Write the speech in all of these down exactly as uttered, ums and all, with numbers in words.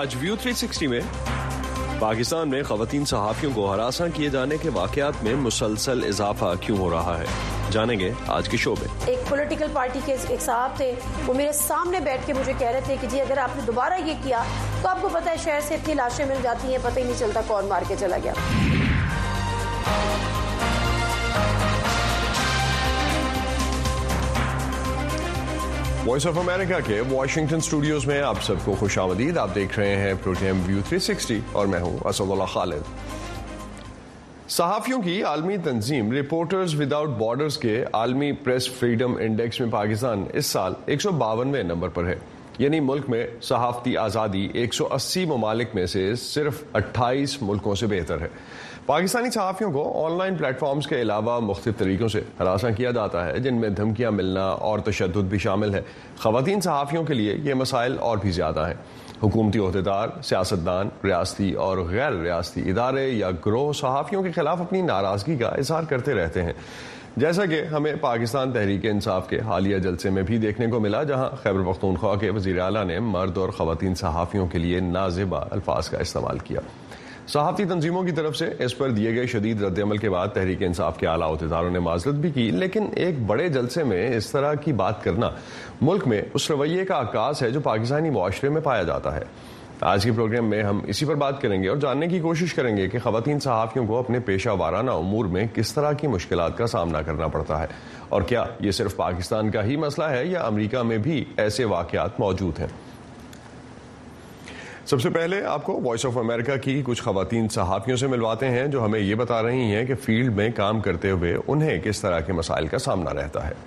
آج ویو تھری سکسٹی میں پاکستان میں خواتین صحافیوں کو ہراساں کیے جانے کے واقعات میں مسلسل اضافہ کیوں ہو رہا ہے، جانیں گے آج کے شو میں۔ ایک پولیٹیکل پارٹی کے ایک صاحب تھے، وہ میرے سامنے بیٹھ کے مجھے کہہ رہے تھے کہ جی اگر آپ نے دوبارہ یہ کیا تو آپ کو پتہ ہے شہر سے اتنی لاشیں مل جاتی ہیں، پتہ ہی نہیں چلتا کون مار کے چلا گیا۔ وائس آف امریکہ کے واشنگٹن اسٹوڈیوز میں آپ سب کو خوش آمدید۔ آپ دیکھ رہے ہیں پروگرام ویو تھری سکسٹی اور میں ہوں اسد اللہ خالد۔ صحافیوں کی عالمی تنظیم رپورٹرز وداؤٹ بارڈرز کے عالمی پریس فریڈم انڈیکس میں پاکستان اس سال ایک سو باونویں نمبر پر ہے، یعنی ملک میں صحافتی آزادی ایک سو اسی ممالک میں سے صرف اٹھائیس ملکوں سے بہتر ہے۔ پاکستانی صحافیوں کو آن لائن پلیٹ فارمز کے علاوہ مختلف طریقوں سے ہراساں کیا جاتا ہے، جن میں دھمکیاں ملنا اور تشدد بھی شامل ہے۔ خواتین صحافیوں کے لیے یہ مسائل اور بھی زیادہ ہیں۔ حکومتی عہدیدار، سیاستدان، ریاستی اور غیر ریاستی ادارے یا گروہ صحافیوں کے خلاف اپنی ناراضگی کا اظہار کرتے رہتے ہیں، جیسا کہ ہمیں پاکستان تحریک انصاف کے حالیہ جلسے میں بھی دیکھنے کو ملا، جہاں خیبر پختونخوا کے وزیر اعلیٰ نے مرد اور خواتین صحافیوں کے لیے نازیبا الفاظ کا استعمال کیا۔ صحافتی تنظیموں کی طرف سے اس پر دیے گئے شدید رد عمل کے بعد تحریک انصاف کے اعلیٰ عہدیداروں نے معذرت بھی کی، لیکن ایک بڑے جلسے میں اس طرح کی بات کرنا ملک میں اس رویے کا عکاس ہے جو پاکستانی معاشرے میں پایا جاتا ہے۔ آج کے پروگرام میں ہم اسی پر بات کریں گے اور جاننے کی کوشش کریں گے کہ خواتین صحافیوں کو اپنے پیشہ وارانہ امور میں کس طرح کی مشکلات کا سامنا کرنا پڑتا ہے، اور کیا یہ صرف پاکستان کا ہی مسئلہ ہے یا امریکہ میں بھی ایسے واقعات موجود ہیں۔ سب سے پہلے آپ کو وائس آف امریکہ کی کچھ خواتین صحافیوں سے ملواتے ہیں جو ہمیں یہ بتا رہی ہیں کہ فیلڈ میں کام کرتے ہوئے انہیں کس طرح کے مسائل کا سامنا رہتا ہے۔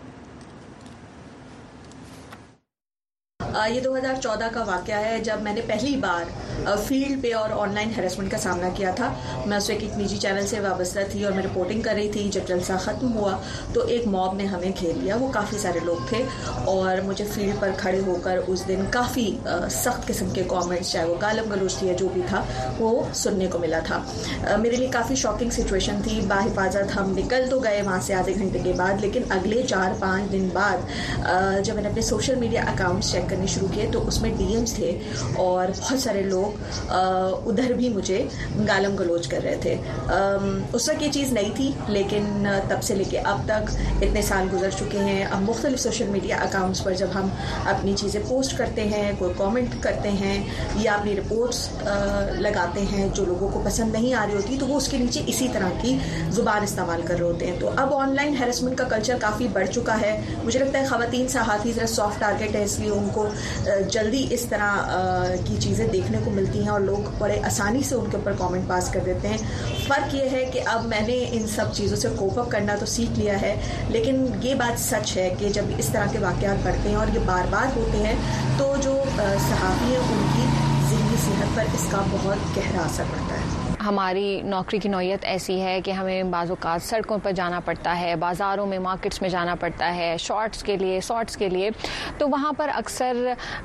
یہ دو ہزار چودہ کا واقعہ ہے جب میں نے پہلی بار فیلڈ پہ اور آن لائن ہیراسمنٹ کا سامنا کیا تھا۔ میں اس وقت ایک نجی چینل سے وابستہ تھی اور میں رپورٹنگ کر رہی تھی۔ جب جلسہ ختم ہوا تو ایک موب نے ہمیں گھیر لیا، وہ کافی سارے لوگ تھے اور مجھے فیلڈ پر کھڑے ہو کر اس دن کافی سخت قسم کے کامنٹس، چاہے وہ گالم گلوچ تھی یا جو بھی تھا، وہ سننے کو ملا تھا۔ میرے لیے کافی شاکنگ سچویشن تھی۔ باحفاظت ہم نکل تو گئے وہاں سے آدھے گھنٹے کے بعد، لیکن اگلے چار پانچ دن بعد جب میں نے اپنے سوشل میڈیا اکاؤنٹس چیک کرنے شروع کیے تو اس میں ڈی ایمز تھے اور بہت سارے لوگ ادھر بھی مجھے گالم گلوچ کر رہے تھے۔ اس وقت یہ چیز نہیں تھی، لیکن تب سے لے کے اب تک اتنے سال گزر چکے ہیں۔ اب مختلف سوشل میڈیا اکاؤنٹس پر جب ہم اپنی چیزیں پوسٹ کرتے ہیں، کوئی کامنٹ کرتے ہیں یا اپنی رپورٹس لگاتے ہیں جو لوگوں کو پسند نہیں آ رہی ہوتی، تو وہ اس کے نیچے اسی طرح کی زبان استعمال کر رہے ہوتے ہیں۔ تو اب آن لائن ہیراسمنٹ کا کلچر کافی بڑھ چکا ہے۔ مجھے لگتا ہے خواتین صحافی ذرا سافٹ ٹارگیٹ ہے، اس لیے ان کو جلدی اس طرح کی چیزیں دیکھنے کو ملتی ہیں اور لوگ بڑے آسانی سے ان کے اوپر کامنٹ پاس کر دیتے ہیں۔ فرق یہ ہے کہ اب میں نے ان سب چیزوں سے کوپ اپ کرنا تو سیکھ لیا ہے، لیکن یہ بات سچ ہے کہ جب اس طرح کے واقعات بڑھتے ہیں اور یہ بار بار ہوتے ہیں تو جو صحافی ہیں ان کی ذہنی صحت پر اس کا بہت گہرا اثر پڑتا ہے۔ ہماری نوکری کی نوعیت ایسی ہے کہ ہمیں بعض اوقات سڑکوں پر جانا پڑتا ہے، بازاروں میں، مارکیٹس میں جانا پڑتا ہے شارٹس کے لیے شارٹس کے لیے تو وہاں پر اکثر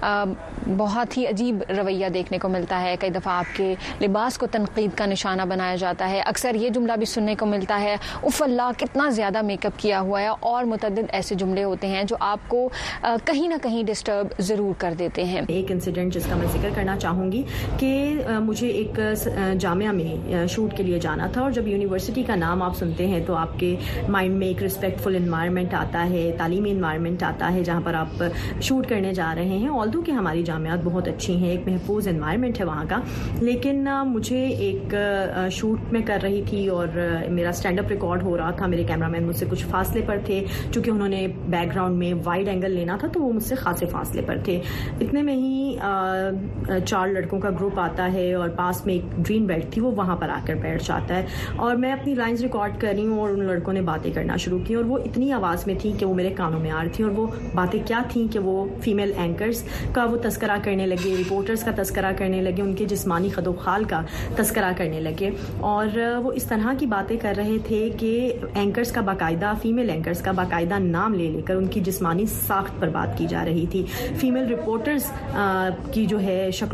بہت ہی عجیب رویہ دیکھنے کو ملتا ہے۔ کئی دفعہ آپ کے لباس کو تنقید کا نشانہ بنایا جاتا ہے۔ اکثر یہ جملہ بھی سننے کو ملتا ہے، اف اللہ کتنا زیادہ میک اپ کیا ہوا ہے، اور متعدد ایسے جملے ہوتے ہیں جو آپ کو کہیں نہ کہیں ڈسٹرب ضرور کر دیتے ہیں۔ ایک انسیڈنٹ جس کا میں ذکر کرنا چاہوں گی کہ مجھے ایک جامعہ میں شوٹ کے لیے جانا تھا، اور جب یونیورسٹی کا نام آپ سنتے ہیں تو آپ کے مائنڈ میں ایک رسپیکٹفل انوائرمنٹ آتا ہے، تعلیمی انوائرمنٹ آتا ہے جہاں پر آپ شوٹ کرنے جا رہے ہیں۔ آلدو کہ ہماری جامعات بہت اچھی ہیں، ایک محفوظ انوائرمنٹ ہے وہاں کا، لیکن مجھے ایک شوٹ میں کر رہی تھی اور میرا اسٹینڈ اپ ریکارڈ ہو رہا تھا۔ میرے کیمرہ مین مجھ سے کچھ فاصلے پر تھے، چونکہ انہوں نے بیک گراؤنڈ میں وائڈ اینگل لینا تھا تو وہ مجھ سے خاصے فاصلے پر تھے۔ اتنے میں ہی چار لڑکوں کا گروپ آتا ہے اور پاس میں ایک گرین بیلٹ تھی، وہ وہاں پر آ کر بیٹھ جاتا ہے اور میں اپنی لائنز ریکارڈ کر رہی ہوں اور ان لڑکوں نے باتیں کرنا شروع کی اور وہ اتنی آواز میں تھی کہ وہ میرے کانوں میں آ رہی تھی، اور وہ باتیں کیا تھیں کہ وہ فیمیل اینکرز کا وہ تذکرہ کرنے لگے، رپورٹرز کا تذکرہ کرنے لگے، ان کے جسمانی خد و خال کا تذکرہ کرنے لگے، اور وہ اس طرح کی باتیں کر رہے تھے کہ اینکرز کا باقاعدہ فیمیل اینکرز کا باقاعدہ نام لے لے کر ان کی جسمانی ساخت پر بات کی جا رہی تھی، فیمیل رپورٹرز کی جو ہے شکل و صورت پر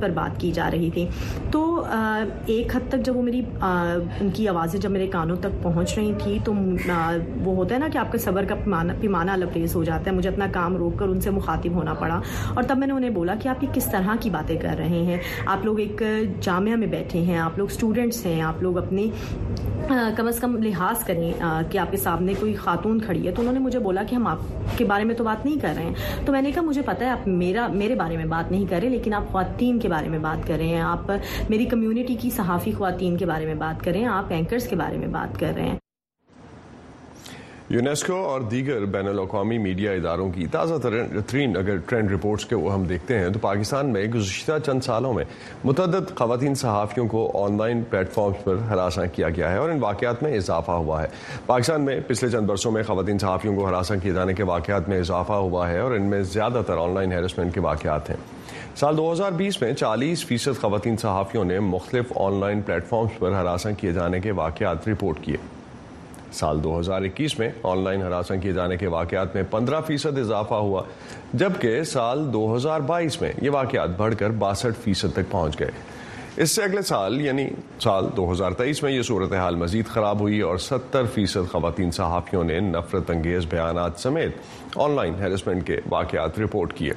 پر بات کی جا رہی تھی. تو ایک حد تک جب وہ میری ان کی آوازیں جب میرے کانوں تک پہنچ رہی تھی تو وہ ہوتا ہے نا کہ آپ کا صبر کا پیمانہ لبریز ہو جاتا ہے. مجھے اپنا کام روک کر ان سے مخاطب ہونا پڑا, اور تب میں نے انہیں بولا کہ آپ یہ کس طرح کی باتیں کر رہے ہیں. آپ لوگ ایک جامعہ میں بیٹھے ہیں, آپ لوگ اسٹوڈنٹس ہیں, آپ لوگ اپنی کم از کم لحاظ کریں کہ آپ کے سامنے کوئی خاتون کھڑی ہے. تو انہوں نے مجھے بولا کہ ہم آپ کے بارے میں تو بات نہیں کر رہے ہیں. تو میں نے کہا مجھے پتہ ہے آپ میرا میرے بارے میں بات نہیں کر رہے, لیکن آپ خواتین کے بارے میں بات کر رہے ہیں, آپ میری کمیونٹی کی صحافی خواتین کے بارے میں بات کر رہے ہیں, آپ اینکرز کے بارے میں بات کر رہے ہیں. یونیسکو اور دیگر بین الاقوامی میڈیا اداروں کی تازہ ترین اگر ٹرینڈ رپورٹس کے وہ ہم دیکھتے ہیں تو پاکستان میں گزشتہ چند سالوں میں متعدد خواتین صحافیوں کو آن لائن پلیٹ فارمز پر ہراساں کیا گیا ہے اور ان واقعات میں اضافہ ہوا ہے. پاکستان میں پچھلے چند برسوں میں خواتین صحافیوں کو ہراساں کیے جانے کے واقعات میں اضافہ ہوا ہے اور ان میں زیادہ تر آن لائن ہیرسمنٹ کے واقعات ہیں. سال دو ہزار بیس میں چالیس فیصد خواتین صحافیوں نے مختلف آن لائن پلیٹ فارمز پر ہراساں کیے جانے کے واقعات رپورٹ کیے. سال دو ہزار اکیس میں آن لائن ہراساں کیے جانے کے واقعات میں پندرہ فیصد اضافہ ہوا, جبکہ سال دو ہزار بائیس میں یہ واقعات بڑھ کر باسٹھ فیصد تک پہنچ گئے. اس سے اگلے سال یعنی سال دو ہزار تیئیس میں یہ صورتحال مزید خراب ہوئی اور ستر فیصد خواتین صحافیوں نے نفرت انگیز بیانات سمیت آن لائن ہیرسمنٹ کے واقعات رپورٹ کیے.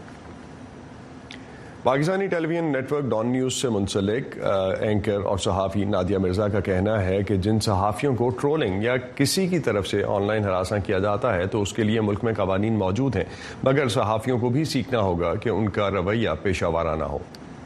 پاکستانی ٹیلی ویژن نیٹ ورک ڈان نیوز سے منسلک اینکر اور صحافی نادیہ مرزا کا کہنا ہے کہ جن صحافیوں کو ٹرولنگ یا کسی کی طرف سے آن لائن ہراساں کیا جاتا ہے تو اس کے لیے ملک میں قوانین موجود ہیں, مگر صحافیوں کو بھی سیکھنا ہوگا کہ ان کا رویہ پیشہ وارانہ ہو.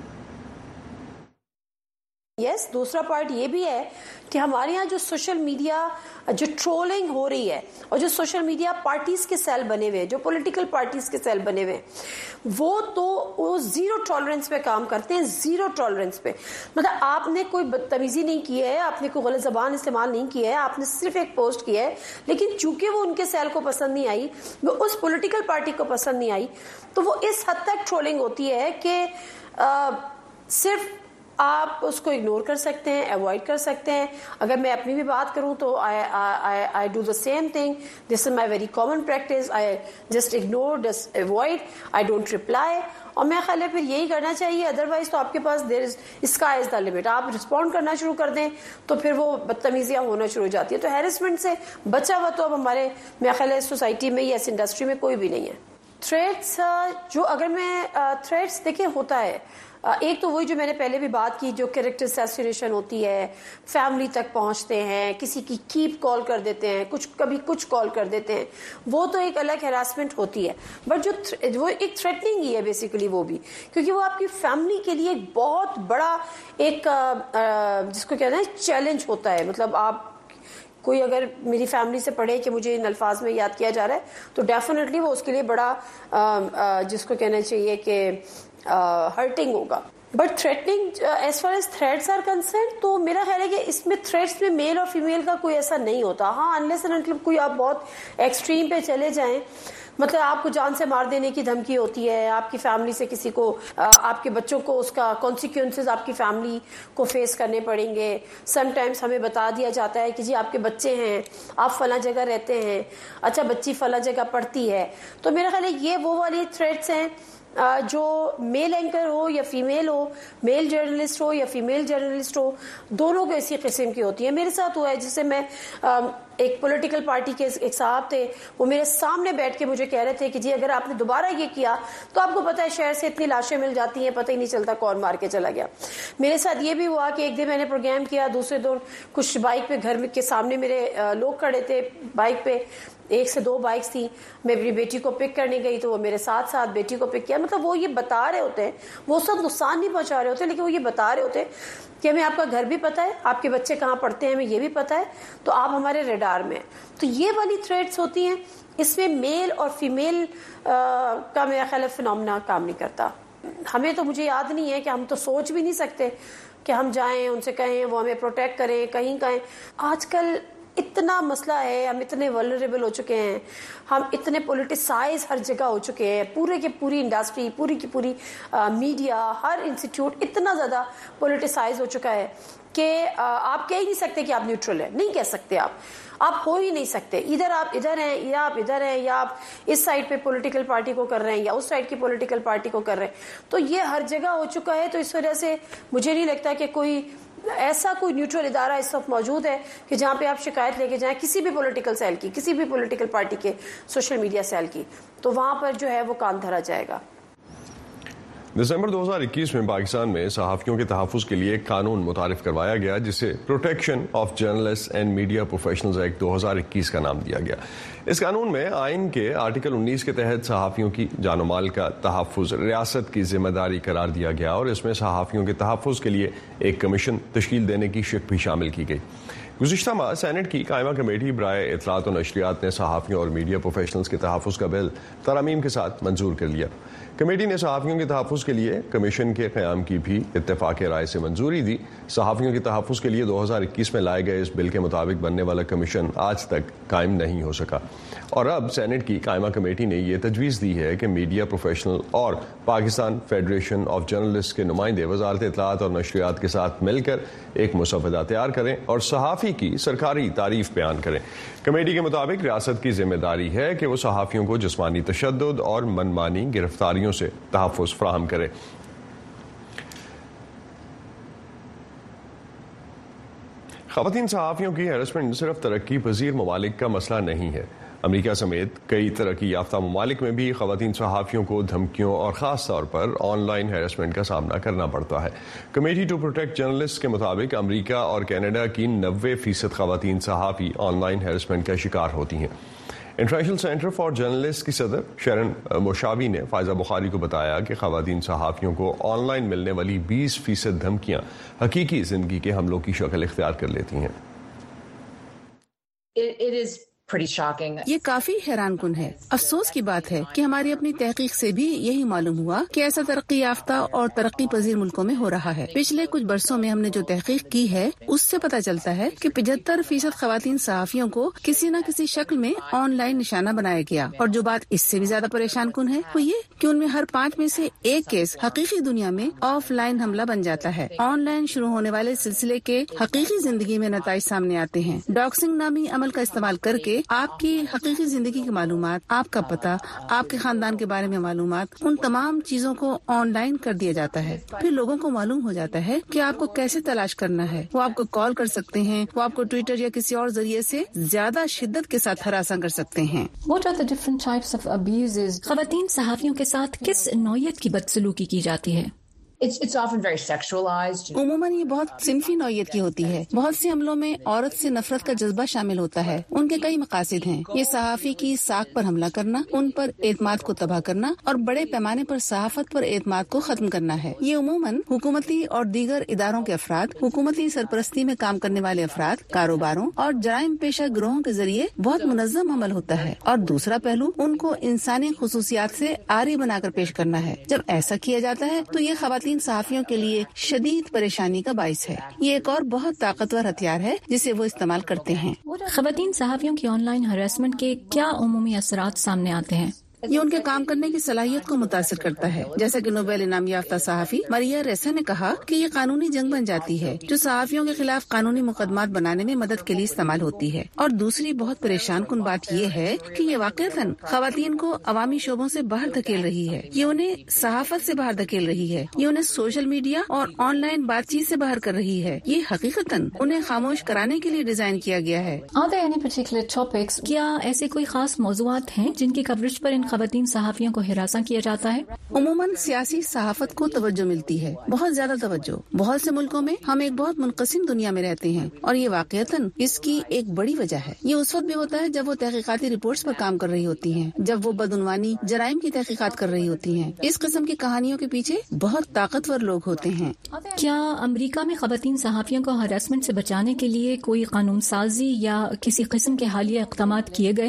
یس yes, دوسرا پارٹ یہ بھی ہے کہ ہمارے یہاں جو سوشل میڈیا جو ٹرولنگ ہو رہی ہے اور جو سوشل میڈیا پارٹیز کے سیل بنے ہوئے, جو پولیٹیکل پارٹیز کے سیل بنے ہوئے, وہ تو وہ زیرو ٹالرنس پہ کام کرتے ہیں, زیرو ٹالرنس پہ. مطلب آپ نے کوئی بدتمیزی نہیں کی ہے, آپ نے کوئی غلط زبان استعمال نہیں کی ہے, آپ نے صرف ایک پوسٹ کی ہے, لیکن چونکہ وہ ان کے سیل کو پسند نہیں آئی, وہ اس پولیٹیکل پارٹی کو پسند نہیں آئی, تو وہ اس حد تک ٹرولنگ ہوتی ہے کہ آ, صرف آپ اس کو اگنور کر سکتے ہیں, اوائڈ کر سکتے ہیں. اگر میں اپنی بھی بات کروں تو آئی ڈو دا سیم تھنگ, دس از مائی ویری کامن پریکٹس, آئی جسٹ اگنور, جسٹ اوائڈ, آئی ڈونٹ ریپلائی. اور میں خیال ہے پھر یہی کرنا چاہیے, ادروائز تو آپ کے پاس دیر از اسکائی از دا لمٹ. آپ رسپونڈ کرنا شروع کر دیں تو پھر وہ بدتمیزیاں ہونا شروع ہو جاتی ہیں. تو ہیرسمنٹ سے بچا ہوا تو اب ہمارے میں خیال ہے سوسائٹی میں یا اس انڈسٹری میں کوئی بھی نہیں ہے. تھریٹس جو اگر میں تھریٹس دیکھیں ہوتا ہے, ایک تو وہی جو میں نے پہلے بھی بات کی, جو کیریکٹر اسیسینیشن ہوتی ہے, فیملی تک پہنچتے ہیں, کسی کی کیپ کال کر دیتے ہیں, کچھ کبھی کچھ کال کر دیتے ہیں, وہ تو ایک الگ ہراسمنٹ ہوتی ہے. بٹ جو وہ ایک تھریٹننگ ہی ہے بیسیکلی, وہ بھی کیونکہ وہ آپ کی فیملی کے لیے ایک بہت بڑا ایک جس کو کہتے ہیں چیلنج ہوتا ہے. مطلب آپ کوئی اگر میری فیملی سے پڑھے کہ مجھے ان الفاظ میں یاد کیا جا رہا ہے تو ڈیفینیٹلی وہ اس کے لیے بڑا جس کو کہنا چاہیے کہ ہرٹنگ ہوگا. بٹ تھریٹنگ ایز فار ایز تھریٹس آر کنسرن تو میرا خیال ہے کہ اس میں تھریٹس میں میل اور فیمیل کا کوئی ایسا نہیں ہوتا. ہاں انلیس اینڈ انٹل کوئی آپ بہت ایکسٹریم پہ چلے جائیں, مطلب آپ کو جان سے مار دینے کی دھمکی ہوتی ہے, آپ کی فیملی سے کسی کو, آپ کے بچوں کو اس کا کانسیکوینسز آپ کی فیملی کو فیس کرنے پڑیں گے. سم ٹائمز ہمیں بتا دیا جاتا ہے کہ جی آپ کے بچے ہیں, آپ فلاں جگہ رہتے ہیں, اچھا بچی فلاں جگہ پڑھتی ہے. تو میرا خیال ہے یہ وہ والی تھریٹس ہیں جو میل اینکر ہو یا فیمیل ہو, میل جرنلسٹ ہو یا فیمیل جرنلسٹ ہو, دونوں کو اسی قسم کی ہوتی ہے. میرے ساتھ ہوا ہے, جسے میں ایک پولیٹیکل پارٹی کے ایک صاحب تھے, وہ میرے سامنے بیٹھ کے مجھے کہہ رہے تھے کہ جی اگر آپ نے دوبارہ یہ کیا تو آپ کو پتا ہے شہر سے اتنی لاشیں مل جاتی ہیں, پتہ ہی نہیں چلتا کون مار کے چلا گیا. میرے ساتھ یہ بھی ہوا کہ ایک دن میں نے پروگرام کیا, دوسرے دن کچھ بائک پہ گھر کے سامنے میرے لوگ کھڑے تھے بائک پہ, ایک سے دو بائکس تھی, میں اپنی بیٹی کو پک کرنے گئی تو وہ میرے ساتھ ساتھ بیٹی کو پک کیا. مطلب وہ یہ بتا رہے ہوتے ہیں, وہ سب نقصان نہیں پہنچا رہے ہوتے, لیکن وہ یہ بتا رہے ہوتے ہیں کہ ہمیں آپ کا گھر بھی پتا ہے, آپ کے بچے کہاں پڑھتے ہیں ہمیں یہ بھی پتا ہے, تو آپ ہمارے ریڈار میں ہیں. تو یہ والی تھریٹس ہوتی ہیں, اس میں میل اور فیمیل کا میرا خیال فنومنا کام نہیں کرتا. ہمیں تو مجھے یاد نہیں ہے کہ ہم تو سوچ بھی نہیں سکتے کہ ہم جائیں ان سے کہیں وہ ہمیں پروٹیکٹ کریں, کہیں کہیں. آج کل اتنا مسئلہ ہے, ہم اتنے ولنریبل ہو چکے ہیں, ہم اتنے پولیٹیسائز ہر جگہ ہو چکے ہیں, پورے کی پوری انڈسٹری, پوری کی پوری میڈیا, ہر انسٹیٹیوٹ اتنا زیادہ پولیٹیسائز ہو چکا ہے کہ آپ کہہ ہی نہیں سکتے کہ آپ نیوٹرل ہیں, نہیں کہہ سکتے, آپ آپ ہو ہی نہیں سکتے. ادھر آپ ادھر ہیں یا آپ ادھر ہیں, یا آپ اس سائڈ پہ پولیٹیکل پارٹی کو کر رہے ہیں یا اس سائڈ کی پولیٹیکل پارٹی کو کر رہے ہیں. تو یہ ہر جگہ ہو چکا ہے. تو اس وجہ سے مجھے نہیں لگتا کہ کوئی ایسا کوئی نیوٹرل ادارہ اس وقت موجود ہے کہ جہاں پہ آپ شکایت لے کے جائیں کسی بھی پولیٹیکل سیل کی, کسی بھی پولیٹیکل پارٹی کے سوشل میڈیا سیل کی, تو وہاں پر جو ہے وہ کان دھرا جائے گا. دسمبر دو ہزار اکیس میں پاکستان میں صحافیوں کے تحفظ کے لیے ایک قانون متعارف کروایا گیا جسے پروٹیکشن آف جرنلسٹ اینڈ میڈیا پروفیشنلز ایکٹ دو ہزار اکیس کا نام دیا گیا. اس قانون میں آئین کے آرٹیکل انیس کے تحت صحافیوں کی جان و مال کا تحفظ ریاست کی ذمہ داری قرار دیا گیا اور اس میں صحافیوں کے تحفظ کے لیے ایک کمیشن تشکیل دینے کی شق بھی شامل کی گئی. گزشتہ ماہ سینٹ کی قائمہ کمیٹی برائے اطلاعات و نشریات نے صحافیوں اور میڈیا پروفیشنلز کے تحفظ کا بل ترامیم کے ساتھ منظور کر لیا. کمیٹی نے صحافیوں کے تحفظ کے لیے کمیشن کے قیام کی بھی اتفاق رائے سے منظوری دی. صحافیوں کے تحفظ کے لیے دو ہزار اکیس میں لائے گئے اس بل کے مطابق بننے والا کمیشن آج تک قائم نہیں ہو سکا اور اب سینٹ کی قائمہ کمیٹی نے یہ تجویز دی ہے کہ میڈیا پروفیشنل اور پاکستان فیڈریشن آف جرنلسٹ کے نمائندے وزارت اطلاعات اور نشریات کے ساتھ مل کر ایک مسودہ تیار کریں اور صحافی کی سرکاری تعریف بیان کریں. کمیٹی کے مطابق ریاست کی ذمہ داری ہے کہ وہ صحافیوں کو جسمانی تشدد اور منمانی گرفتاریوں سے تحفظ فراہم کرے. خواتین صحافیوں کی ہیرسمنٹ صرف ترقی پذیر ممالک کا مسئلہ نہیں ہے. امریکہ سمیت کئی ترقی یافتہ ممالک میں بھی خواتین صحافیوں کو دھمکیوں اور خاص طور پر آن لائن ہیرسمنٹ کا سامنا کرنا پڑتا ہے. کمیٹی ٹو پروٹیکٹ جرنلسٹ کے مطابق امریکہ اور کینیڈا کی نوے فیصد خواتین صحافی آن لائن ہیرسمنٹ کا شکار ہوتی ہیں. انٹرنیشنل سینٹر فار جرنلسٹ کی صدر شرن موشاوی نے فائزہ بخاری کو بتایا کہ خواتین صحافیوں کو آن لائن ملنے والی بیس فیصد دھمکیاں حقیقی زندگی کے حملوں کی شکل اختیار کر لیتی ہیں. It is pretty shocking. یہ کافی حیران کن ہے. افسوس کی بات ہے کہ ہماری اپنی تحقیق سے بھی یہی معلوم ہوا کہ ایسا ترقی یافتہ اور ترقی پذیر ملکوں میں ہو رہا ہے. پچھلے کچھ برسوں میں ہم نے جو تحقیق کی ہے اس سے پتہ چلتا ہے کہ پچہتر فیصد خواتین صحافیوں کو کسی نہ کسی شکل میں آن لائن نشانہ بنایا گیا. اور جو بات اس سے بھی زیادہ پریشان کن ہے وہ یہ کہ ان میں ہر پانچ میں سے ایک کیس حقیقی دنیا میں آف لائن حملہ بن جاتا ہے. آن لائن شروع ہونے والے سلسلے کے حقیقی زندگی میں نتائج سامنے آتے ہیں. ڈاکسنگ نامی عمل کا استعمال کر کے آپ کی حقیقی زندگی کی معلومات، آپ کا پتہ، آپ کے خاندان کے بارے میں معلومات، ان تمام چیزوں کو آن لائن کر دیا جاتا ہے. پھر لوگوں کو معلوم ہو جاتا ہے کہ آپ کو کیسے تلاش کرنا ہے. وہ آپ کو کال کر سکتے ہیں، وہ آپ کو ٹویٹر یا کسی اور ذریعے سے زیادہ شدت کے ساتھ ہراساں کر سکتے ہیں. What are the different types of abuses؟ خواتین صحافیوں کے ساتھ کس نوعیت کی بدسلوکی کی جاتی ہے؟ It's, it's often very sexualized. عموماً یہ بہت صنفی نوعیت کی ہوتی ہے. بہت سے حملوں میں عورت سے نفرت کا جذبہ شامل ہوتا ہے. ان کے کئی مقاصد ہیں. یہ صحافی کی ساکھ پر حملہ کرنا، ان پر اعتماد کو تباہ کرنا اور بڑے پیمانے پر صحافت پر اعتماد کو ختم کرنا ہے. یہ عموماً حکومتی اور دیگر اداروں کے افراد، حکومتی سرپرستی میں کام کرنے والے افراد، کاروباروں اور جرائم پیشہ گروہوں کے ذریعے بہت منظم عمل ہوتا ہے. اور دوسرا پہلو ان کو انسانی خصوصیات سے عاری بنا کر پیش کرنا ہے. جب ایسا کیا جاتا ہے تو یہ خواتین صحافیوں کے لیے شدید پریشانی کا باعث ہے. یہ ایک اور بہت طاقتور ہتھیار ہے جسے وہ استعمال کرتے ہیں. خواتین صحافیوں کی آن لائن ہراسمنٹ کے کیا عمومی اثرات سامنے آتے ہیں؟ یہ ان کے کام کرنے کی صلاحیت کو متاثر کرتا ہے. جیسا کہ نوبل انعام یافتہ صحافی ماریا ریسا نے کہا کہ یہ قانونی جنگ بن جاتی ہے جو صحافیوں کے خلاف قانونی مقدمات بنانے میں مدد کے لیے استعمال ہوتی ہے. اور دوسری بہت پریشان کن بات یہ ہے کہ یہ واقعتاً خواتین کو عوامی شعبوں سے باہر دھکیل رہی ہے. یہ انہیں صحافت سے باہر دھکیل رہی ہے. یہ انہیں سوشل میڈیا اور آن لائن بات چیت سے باہر کر رہی ہے. یہ حقیقتاً انہیں خاموش کرانے کے لیے ڈیزائن کیا گیا ہے. Are there any particular topics؟ کیا ایسے کوئی خاص موضوعات ہیں جن کی کوریج پر ان خواتین صحافیوں کو ہراساں کیا جاتا ہے؟ عموماً سیاسی صحافت کو توجہ ملتی ہے، بہت زیادہ توجہ. بہت سے ملکوں میں ہم ایک بہت منقسم دنیا میں رہتے ہیں اور یہ واقعتاً اس کی ایک بڑی وجہ ہے. یہ اس وقت بھی ہوتا ہے جب وہ تحقیقاتی رپورٹس پر کام کر رہی ہوتی ہیں، جب وہ بدعنوانی، جرائم کی تحقیقات کر رہی ہوتی ہیں. اس قسم کی کہانیوں کے پیچھے بہت طاقتور لوگ ہوتے ہیں. کیا امریکہ میں خواتین صحافیوں کو ہراسمنٹ سے بچانے کے لیے کوئی قانون سازی یا کسی قسم کے حالیہ اقدامات کیے گئے ہیں؟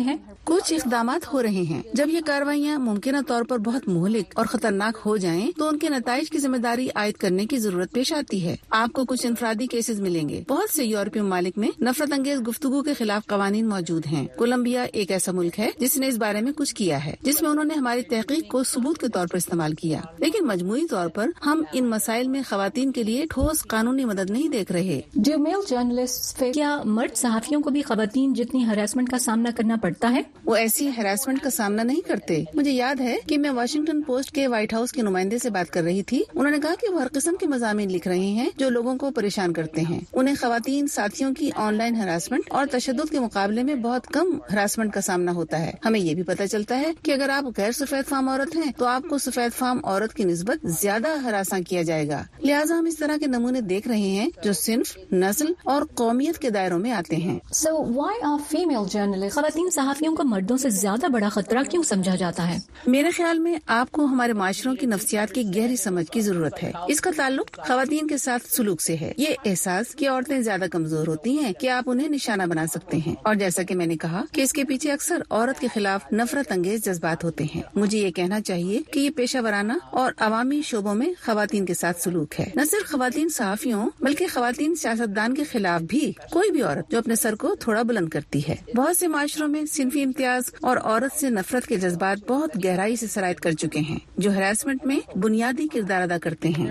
कुछ इक़दामात हो रहे हैं। जब ये कार्रवाइयाँ मुमकिन तौर पर बहुत मुहलिक और खतरनाक हो जाएं, तो उनके नताइज की जिम्मेदारी आयद करने की जरूरत पेश आती है। आपको कुछ इनफरादी केसेस मिलेंगे। बहुत से यूरोपीय ममालिक में नफरत अंगेज गुफ्तगू के खिलाफ कवानीन मौजूद हैं। कोलंबिया एक ऐसा मुल्क है जिसने इस बारे में कुछ किया है, जिसमें उन्होंने हमारी तहकीक को सबूत के तौर पर इस्तेमाल किया। लेकिन मजमूई तौर पर हम इन मसाइल में खवातीन के लिए ठोस कानूनी मदद नहीं देख रहे। Do male journalists face- क्या मर्द सहाफियों को भी खवातीन जितनी हरासमेंट का सामना करना पड़ता है? वो ऐसी हरासमेंट का सामना नहीं करते। मुझे याद है कि मैं वाशिंगटन पोस्ट के व्हाइट हाउस के नुमाइंदे से बात कर रही थी। उन्होंने कहा कि वो हर किस्म के मज़ामीन लिख रहे हैं जो लोगों को परेशान करते हैं। उन्हें खवातीन साथियों की ऑनलाइन हरासमेंट और तशद्दुद के मुकाबले में बहुत कम हरासमेंट का सामना होता है। हमें ये भी पता चलता है कि अगर आप गैर सफेद फार्म औरत हैं तो आपको सफेद फार्म औरत की निस्बत ज्यादा हरासा किया जाएगा। लिहाजा हम इस तरह के नमूने देख रहे हैं जो सिन्फ, नस्ल और कौमियत के दायरों में आते हैं। So why are female journalists खवातीन सहाफियों को मर्दों से ज्यादा बड़ा खतरा क्यों समझा जाता है? मेरे ख्याल में आपको हमारे माशरों की नफ्सियात की गहरी समझ की जरूरत है। इसका ताल्लुक खवातीन के साथ सुलूक से है। ये एहसास कि औरतें ज्यादा कमजोर होती हैं कि आप उन्हें निशाना बना सकते हैं, और जैसा कि मैंने कहा कि इसके पीछे अक्सर औरत के खिलाफ नफरत अंगेज जज्बात होते हैं। मुझे ये कहना चाहिए कि ये पेशा वराना और अवामी शोबों में खवातीन के साथ सुलूक है। न सिर्फ खवातीन सहाफियों बल्कि खवातीन सियासतदान के खिलाफ भी कोई भी औरत जो अपने सर को थोड़ा बुलंद करती है। बहुत से माशरों में सिन्फी इम्तियाज और औरत से नफरत के जज्बात बहुत गहराई से सरायत कर चुके हैं, जो हैरेसमेंट में बुनियादी किरदार अदा करते हैं।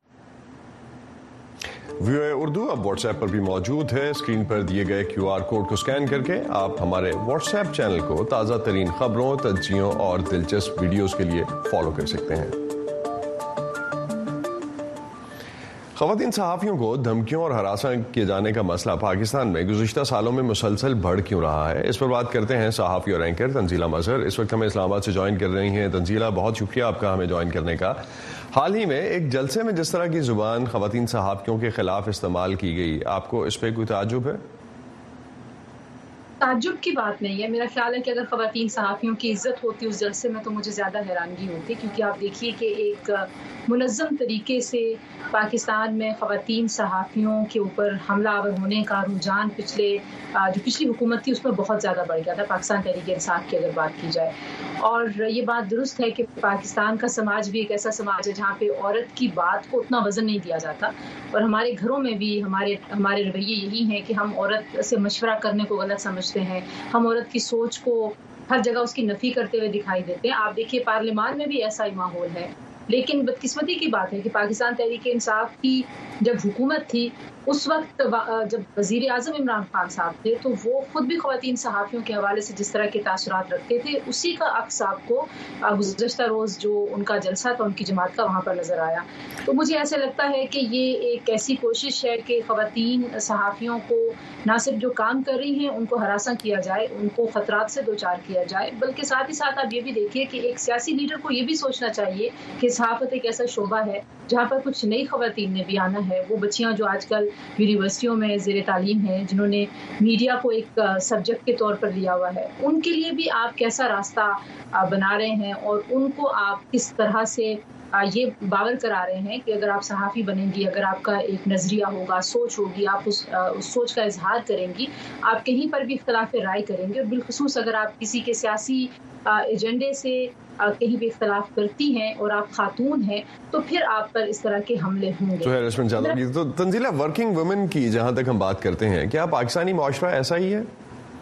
व्यूअर उर्दू अब व्हाट्सएप पर भी मौजूद है। स्क्रीन पर दिए गए क्यू आर कोड को स्कैन करके आप हमारे व्हाट्सएप चैनल को ताज़ा तरीन खबरों, तज्जियों और दिलचस्प वीडियोस के लिए फॉलो कर सकते हैं। ख़वातीन सहाफ़ियों को धमकियों और हरासा किए जाने का मसला पाकिस्तान में गुज़िश्ता सालों में मुसलसल बढ़ क्यों रहा है, इस पर बात करते हैं सहाफ़ी और एंकर तंजीला मजहर। इस वक्त हमें इस्लामाबाद से ज्वाइन कर रही हैं। तंजीला, बहुत शुक्रिया आपका हमें ज्वाइन करने का। हाल ही में एक जलसे में जिस तरह की ज़ुबान ख़वातीन सहाफ़ियों के खिलाफ इस्तेमाल की गई, आपको इस पर कोई ताज्जुब है? ताज्जुब की बात नहीं है। मेरा ख्याल है कि अगर ख़वातीन सहाफ़ियों की इज्जत होती उस जलसे में तो मुझे ज़्यादा हैरानगी होती, क्योंकि आप देखिए कि एक मुनज़्ज़म तरीके से पाकिस्तान में ख़वातीन सहाफ़ियों के ऊपर हमलावर होने का रुझान पिछले जो पिछली हुकूमत थी उसमें बहुत ज़्यादा बढ़ गया था, पाकिस्तान तहरीक-ए-इंसाफ की अगर बात की जाए। और ये बात दुरुस्त है कि पाकिस्तान का समाज भी एक ऐसा समाज है जहाँ पे औरत की बात को उतना वज़न नहीं दिया जाता, और हमारे घरों में भी हमारे हमारे रवैये यही हैं कि हम औरत से मशवरा करने को गलत समझते हैं, हम औरत की सोच को हर जगह उसकी नफ़ी करते हुए दिखाई देते हैं। आप देखिए पार्लियामान में भी ऐसा ही माहौल है। लेकिन बदकिस्मती की बात है कि पाकिस्तान तहरीक-ए-इंसाफ की जब हुकूमत थी उस वक्त जब वज़ीर आज़म इमरान खान साहब थे तो वो खुद भी ख़वातीन सहाफ़ियों के हवाले से जिस तरह के तासुरात रखते थे, उसी का अक्स आपको गुज़श्ता रोज़ जो उनका जलसा था उनकी जमात का वहाँ पर नज़र आया। तो मुझे ऐसा लगता है कि ये एक ऐसी कोशिश है कि ख़वातीन सहाफ़ियों को ना सिर्फ जो काम कर रही हैं उनको हरासा किया जाए, उनको ख़तरात से दो चार किया जाए, बल्कि साथ ही साथ आप ये भी देखिए कि एक सियासी लीडर को ये भी सोचना चाहिए कि सहाफ़त एक ऐसा शोबा है जहाँ पर कुछ नई ख़वातीन ने भी आना है। वो बच्चियाँ जो आजकल यूनिवर्सिटियों में ज़ेर तालीम हैं, जिन्होंने मीडिया को एक सब्जेक्ट के तौर पर लिया हुआ है, उनके लिए भी आप कैसा रास्ता बना रहे हैं और उनको आप किस तरह से ये बावर करा रहे हैं कि अगर आप सहाफ़ी बनेंगी, अगर आपका एक नज़रिया होगा, सोच होगी, आप उस, उस सोच का इजहार करेंगी, आप कहीं पर भी इख्तिलाफ राय करेंगे, और बिलखुसूस अगर आप किसी के सियासी एजेंडे से कहीं भी इख्तिलाफ करती हैं और आप खातून हैं तो फिर आप पर इस तरह के हमले होंगे। तो है तो तंजीला, वर्किंग वुमेन की जहाँ तक हम बात करते हैं, क्या पाकिस्तानी माशरा ऐसा ही है?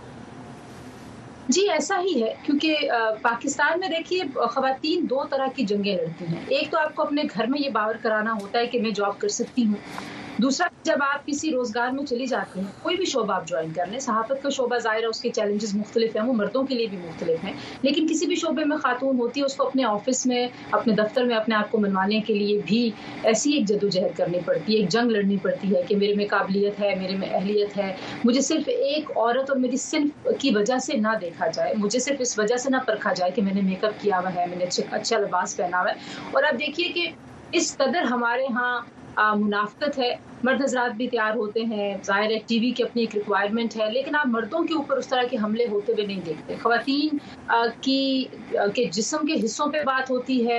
जी ऐसा ही है, क्योंकि पाकिस्तान में देखिए ख़वातीन दो तरह की जंगें लड़ती हैं। एक तो आपको अपने घर में ये बावर कराना होता है कि मैं जॉब कर सकती हूँ, दूसरा जब आप किसी रोजगार में चली जाती हैं, कोई भी शोबा आप ज्वाइन कर लें, सहाफ़त का शोबा ज़ाहिर है उसके चैलेंजेस मुख्तलिफ हैं, वो मर्दों के लिए भी मुख्तलिफ हैं, लेकिन किसी भी शोबे में खातून होती है उसको अपने ऑफिस में, अपने दफ्तर में अपने आप को मनवाने के लिए भी ऐसी एक जदोजहद करनी पड़ती है, एक जंग लड़नी पड़ती है कि मेरे में काबिलियत है, मेरे में अहलियत है, मुझे सिर्फ एक औरत और मेरी सिर्फ की वजह से ना देखा जाए, मुझे सिर्फ इस वजह से ना परखा जाए कि मैंने मेकअप किया हुआ है, मैंने अच्छा लिबास पहना हुआ है। और अब देखिए कि इस कदर हमारे यहाँ मुनाफत है, मर्द हजरात भी तैयार होते हैं, ज़ाहिर है टीवी की अपनी एक रिक्वायरमेंट है, लेकिन आप मर्दों के ऊपर उस तरह के हमले होते हुए नहीं देखते। ख़वातीन की के जिस्म के हिस्सों पे बात होती है,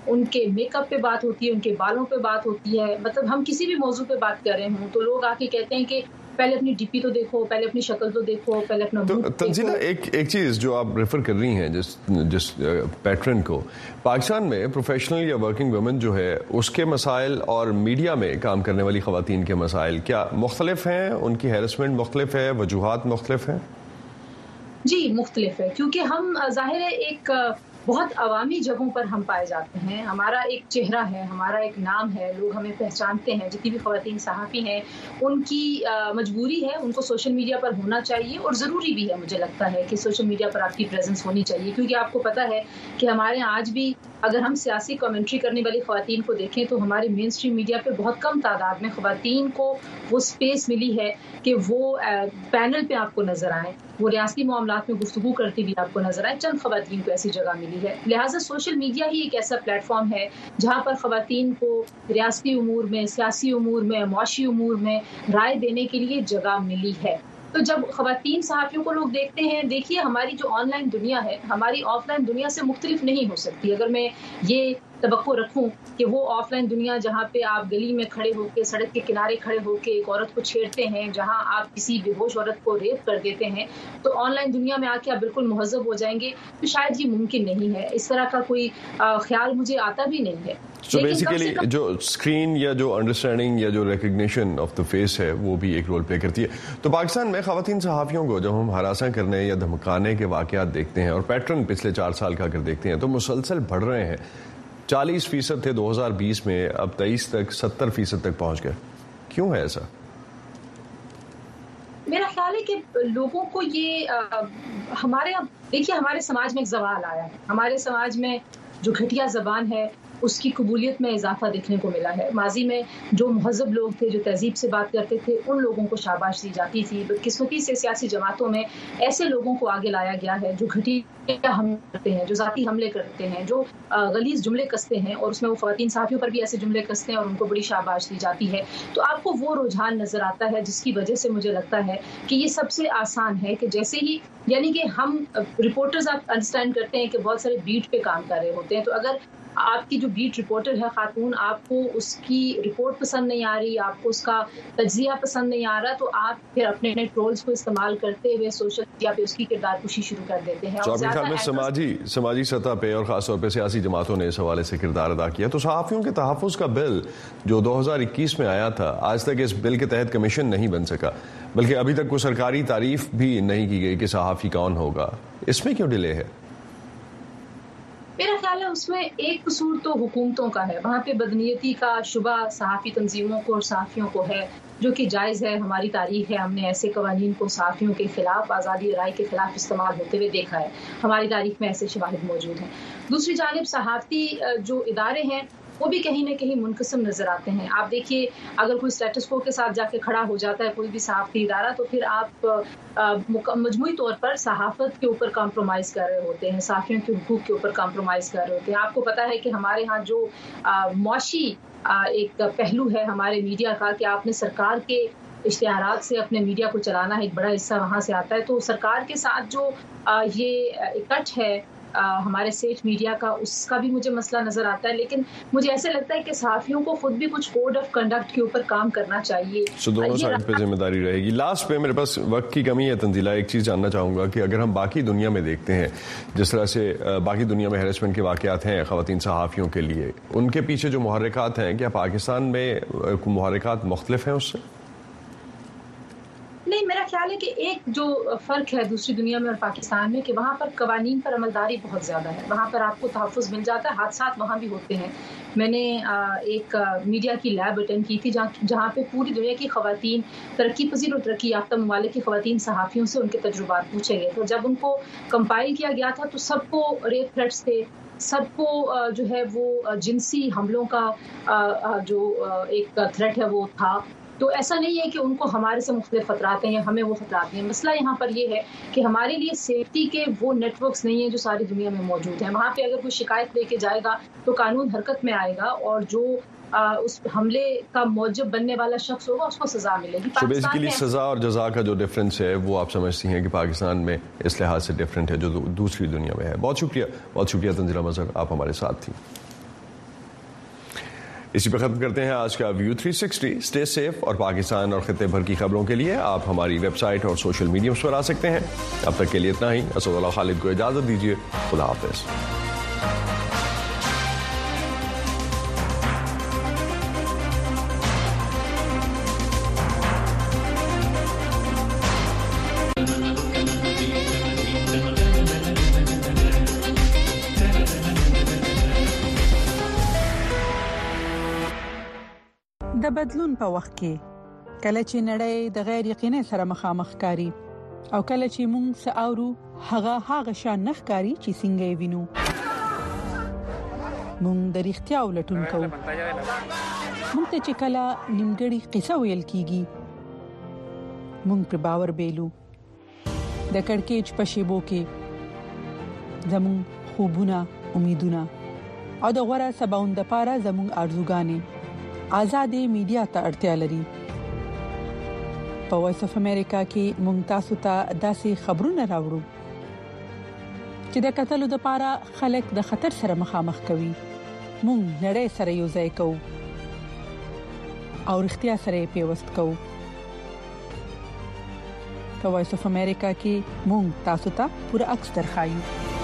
ان کے میک اپ پہ بات ہوتی ہے, ان کے بالوں پہ بات ہوتی ہے, مطلب ہم کسی بھی موضوع پہ بات کر رہے ہوں تو لوگ آ کے کہتے ہیں کہ پہلے اپنی ڈی پی تو دیکھو, پہلے اپنی شکل تو دیکھو, پہلے اپنا تو تنزیلہ ایک ایک چیز جو آپ ریفر کر رہی ہیں جس جس پیٹرن کو, پاکستان میں پروفیشنل یا ورکنگ ویمن جو ہے اس کے مسائل اور میڈیا میں کام کرنے والی خواتین کے مسائل کیا مختلف ہیں؟ ان کی ہیرسمنٹ مختلف ہے, وجوہات مختلف ہیں؟ جی مختلف ہے, کیونکہ ہم ظاہر ہے ایک بہت عوامی جگہوں پر ہم پائے جاتے ہیں, ہمارا ایک چہرہ ہے, ہمارا ایک نام ہے, لوگ ہمیں پہچانتے ہیں. جتنی بھی خواتین صحافی ہیں ان کی مجبوری ہے, ان کو سوشل میڈیا پر ہونا چاہیے, اور ضروری بھی ہے مجھے لگتا ہے کہ سوشل میڈیا پر آپ کی پریزنس ہونی چاہیے, کیونکہ آپ کو پتہ ہے کہ ہمارے آج بھی اگر ہم سیاسی کامنٹری کرنے والی خواتین کو دیکھیں تو ہمارے مین اسٹریم میڈیا پہ بہت کم تعداد میں خواتین کو وہ اسپیس ملی ہے کہ وہ پینل پہ آپ کو نظر آئیں, وہ ریاستی معاملات میں گفتگو کرتی ہوئی آپ کو نظر آئے. چند خواتین کو ایسی جگہ ملی ہے, لہٰذا سوشل میڈیا ہی ایک ایسا پلیٹ فارم ہے جہاں پر خواتین کو ریاستی امور میں, سیاسی امور میں, معاشی امور میں رائے دینے کے لیے جگہ ملی ہے. تو جب خواتین صحافیوں کو لوگ دیکھتے ہیں, دیکھیے ہماری جو آن لائن دنیا ہے ہماری آف لائن دنیا سے مختلف نہیں ہو سکتی. اگر میں یہ توقع رکھوں کہ وہ آف لائن دنیا جہاں پہ آپ گلی میں کھڑے ہو کے, سڑک کے کنارے کھڑے ہو کے ایک عورت کو چھیڑتے ہیں, جہاں آپ کسی بے ہوش عورت کو ریپ کر دیتے ہیں, تو آن لائن دنیا میں آ کے آپ بالکل مہذب ہو جائیں گے, تو شاید یہ ممکن نہیں ہے. اس طرح کا کوئی خیال مجھے آتا بھی نہیں ہے. So بیسیکلی جو اسکرین یا جو انڈرسٹینڈنگ یا جو ریکگنیشن آف دا فیس ہے وہ بھی ایک رول پلے کرتی ہے. تو پاکستان میں خواتین صحافیوں کو جب ہم ہراساں کرنے یا دھمکانے کے واقعات دیکھتے ہیں, اور پیٹرن پچھلے چار سال کا اگر دیکھتے ہیں تو مسلسل بڑھ رہے ہیں. چالیس فیصد تھے دو ہزار بیس میں, اب تیئیس تک ستر فیصد تک پہنچ گئے. کیوں ہے ایسا؟ میرا خیال ہے کہ لوگوں کو یہ ہمارے دیکھیے ہمارے سماج میں ایک زوال آیا ہے. ہمارے سماج میں جو گھٹیا زبان ہے اس کی قبولیت میں اضافہ دیکھنے کو ملا ہے. ماضی میں جو مہذب لوگ تھے, جو تہذیب سے بات کرتے تھے, ان لوگوں کو شاباش دی جاتی تھی. بدقسمتی سے سیاسی جماعتوں میں ایسے لوگوں کو آگے لایا گیا ہے جو گھٹیا حملے کرتے ہیں, جو ذاتی حملے کرتے ہیں, جو غلیظ جملے کستے ہیں, اور اس میں وہ خواتین صحافیوں پر بھی ایسے جملے کستے ہیں اور ان کو بڑی شاباش دی جاتی ہے. تو آپ کو وہ رجحان نظر آتا ہے جس کی وجہ سے مجھے لگتا ہے کہ یہ سب سے آسان ہے کہ جیسے ہی یعنی کہ ہم رپورٹرز آپ انڈرسٹینڈ کرتے ہیں کہ بہت سارے بیٹ پہ کام کر رہے ہوتے ہیں, تو اگر آپ کی جو بیٹ رپورٹر ہے خاتون, آپ کو اس کی رپورٹ پسند نہیں آ رہی, آپ کو اس کا تجزیہ پسند نہیں آ رہا, تو آپ پھر اپنے اپنے ٹرولز کو استعمال کرتے ہوئے سوشل میڈیا پہ اس کی کردار کشی شروع کر دیتے ہیں. اور خیال میں سماجی سماجی سطح پہ اور خاص طور پہ سیاسی جماعتوں نے اس حوالے سے کردار ادا کیا. تو صحافیوں کے تحفظ کا بل جو دو ہزار اکیس میں آیا تھا, آج تک اس بل کے تحت کمیشن نہیں بن سکا, بلکہ ابھی تک کوئی سرکاری تعریف بھی نہیں کی گئی کہ صحافی کون ہوگا. اس میں کیوں ڈیلے ہے؟ میرا خیال ہے اس میں ایک قصور تو حکومتوں کا ہے. وہاں پہ بدنیتی کا شبہ صحافی تنظیموں کو اور صحافیوں کو ہے, جو کہ جائز ہے. ہماری تاریخ ہے, ہم نے ایسے قوانین کو صحافیوں کے خلاف, آزادی رائے کے خلاف استعمال ہوتے ہوئے دیکھا ہے. ہماری تاریخ میں ایسے شواہد موجود ہیں. دوسری جانب صحافتی جو ادارے ہیں وہ بھی کہیں نہ کہیں منقسم نظر آتے ہیں. آپ دیکھیے اگر کوئی اسٹیٹس کو کے ساتھ جا کے کھڑا ہو جاتا ہے کوئی بھی صحافتی ادارہ, تو پھر آپ مجموعی طور پر صحافت کے اوپر کمپرومائز کر رہے ہوتے ہیں, صحافیوں کے حقوق کے اوپر کمپرومائز کر رہے ہوتے ہیں. آپ کو پتہ ہے کہ ہمارے ہاں جو معاشی ایک پہلو ہے ہمارے میڈیا کا, کہ آپ نے سرکار کے اشتہارات سے اپنے میڈیا کو چلانا ہے, ایک بڑا حصہ وہاں سے آتا ہے. تو سرکار کے ساتھ جو یہ اکٹھ ہے ہمارے سیٹ میڈیا کا, اس کا بھی مجھے مسئلہ نظر آتا ہے. لیکن مجھے ایسے لگتا ہے کہ صحافیوں کو خود بھی کچھ کوڈ آف کنڈکٹ کے اوپر کام کرنا چاہیے. سو دونوں سائڈ پہ ذمہ داری رہے گی. لاسٹ پہ میرے پاس وقت کی کمی ہے تنزیلہ, ایک چیز جاننا چاہوں گا کہ اگر ہم باقی دنیا میں دیکھتے ہیں جس طرح سے باقی دنیا میں ہیرسمنٹ کے واقعات ہیں خواتین صحافیوں کے لیے, ان کے پیچھے جو محرکات ہیں, کیا پاکستان میں محرکات مختلف ہیں اس سے؟ نہیں, میرا خیال ہے کہ ایک جو فرق ہے دوسری دنیا میں اور پاکستان میں, کہ وہاں پر قوانین پر عملداری بہت زیادہ ہے. وہاں پر آپ کو تحفظ مل جاتا ہے. حادثات وہاں بھی ہوتے ہیں. میں نے ایک میڈیا کی لیب اٹینڈ کی تھی جہاں پہ پوری دنیا کی خواتین, ترقی پذیر اور ترقی یافتہ ممالک کی خواتین صحافیوں سے ان کے تجربات پوچھے گئے. تو جب ان کو کمپائل کیا گیا تھا تو سب کو ریپ تھریٹس تھے, سب کو جو ہے وہ جنسی حملوں کا جو ایک تھریٹ ہے وہ تھا. تو ایسا نہیں ہے کہ ان کو ہمارے سے مختلف خطرات ہیں یا ہمیں وہ خطرات نہیں ہیں. مسئلہ یہاں پر یہ ہے کہ ہمارے لیے سیفٹی کے وہ نیٹ ورکس نہیں ہیں جو ساری دنیا میں موجود ہیں. وہاں پہ اگر کوئی شکایت لے کے جائے گا تو قانون حرکت میں آئے گا, اور جو اس حملے کا موجب بننے والا شخص ہوگا اس کو سزا ملے گی. so بیسیکلی سزا اور جزا کا جو ڈفرینس ہے وہ آپ سمجھتی ہیں کہ پاکستان میں اس لحاظ سے ڈفرینٹ ہے جو دوسری دنیا میں ہے. بہت شکریہ, بہت شکریہ تنزیلہ مظہر, آپ ہمارے ساتھ تھیں. इसी पर खत्म करते हैं आज का view three sixty. Stay safe और पाकिस्तान और खित्ते भर की खबरों के लिए आप हमारी वेबसाइट और सोशल मीडिया पर आ सकते हैं। अब तक के लिए इतना ही। असदुल्लाह खालिद को इजाजत दीजिए। खुदा हाफिज। د بدلون په وخت کې کله چې نړۍ د غیر یقیني سره مخامخ کاری او کله چې موږ ساورو هغه هغه شان نخکاری چې څنګه یې وینو، موږ د اړتیا ولټون کوو. موږ ته چې کله نیمګړی قصه ویل کیږي موږ پر باور بیلو. د کڑکېچ په شیبو کې زموږ خوبونه، امیدونه او د غوړه سباوند لپاره زموږ ارزوګانې آزادې میډیا ته اړتیا لري. په وایس اف امریکا کې مونږ تاسو ته داسې خبرونه راوړو چې د قتلو د لپاره خلک د خطر سره مخامخ کوي. مونږ نړۍ سره یو ځای کوو او اړتیا سره پیوست کوو. په وایس اف امریکا کې مونږ تاسو ته پوره عکس درخایو.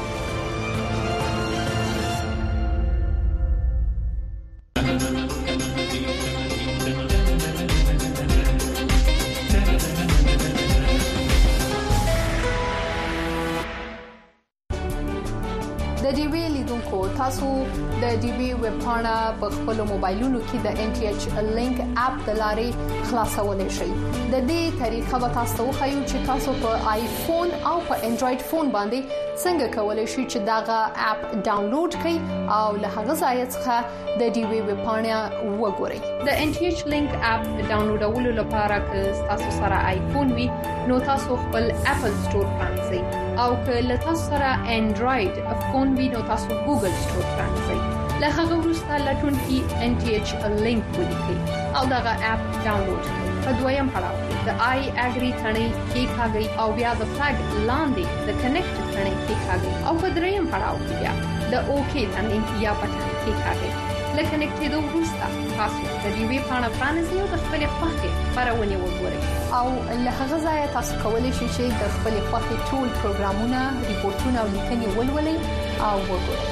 د ډي وی لیدونکو تاسو د ډي وی ویب پاڼه په خپل موبایلونو کې د ان ټي ایچ لینک اپ د لارې خلاصولای شئ. د دې طریقه به تاسو خو چې تاسو په آیفون او په انډراید فون باندې څنګه کولای شئ چې داغه اپ ډاونلوډ کړئ او له هغه ځای څخه د ډي وی ویب پاڼه وګورئ. د ان ټي ایچ لینک اپ ډاونلوډولو لپاره که تاسو سره آیفون وي نو تاسو خپل اپل سٹور پرانځئ او که له تاسو سره انډراید فون وي نو تاسو ګوګل سٹور پرانځئ. له هغه وروسته لټون کې ان ټي ایچ لینک ولیکئ او دغه اپ ډاونلوډ کړئ. په دویم پړاو کې د آی اګری ثنې کې ښاګي او بیا د فلګ لاندې د کنیکټ ثنې کې ښاګي او په دریم پړاو کې بیا د اوکی ثنې یا بټن کې ښاګي. لکه کنیکټېدو وروسته تاسو د دې وی پاڼه پرانیزئ او د خپل خوښې خبرونه وګورئ او له هغه ځای تاسو کولی شئ چې د خپل خوښې ټول پروګرامونه، ریپورتونه او لیکنې ولولئ او وګورئ.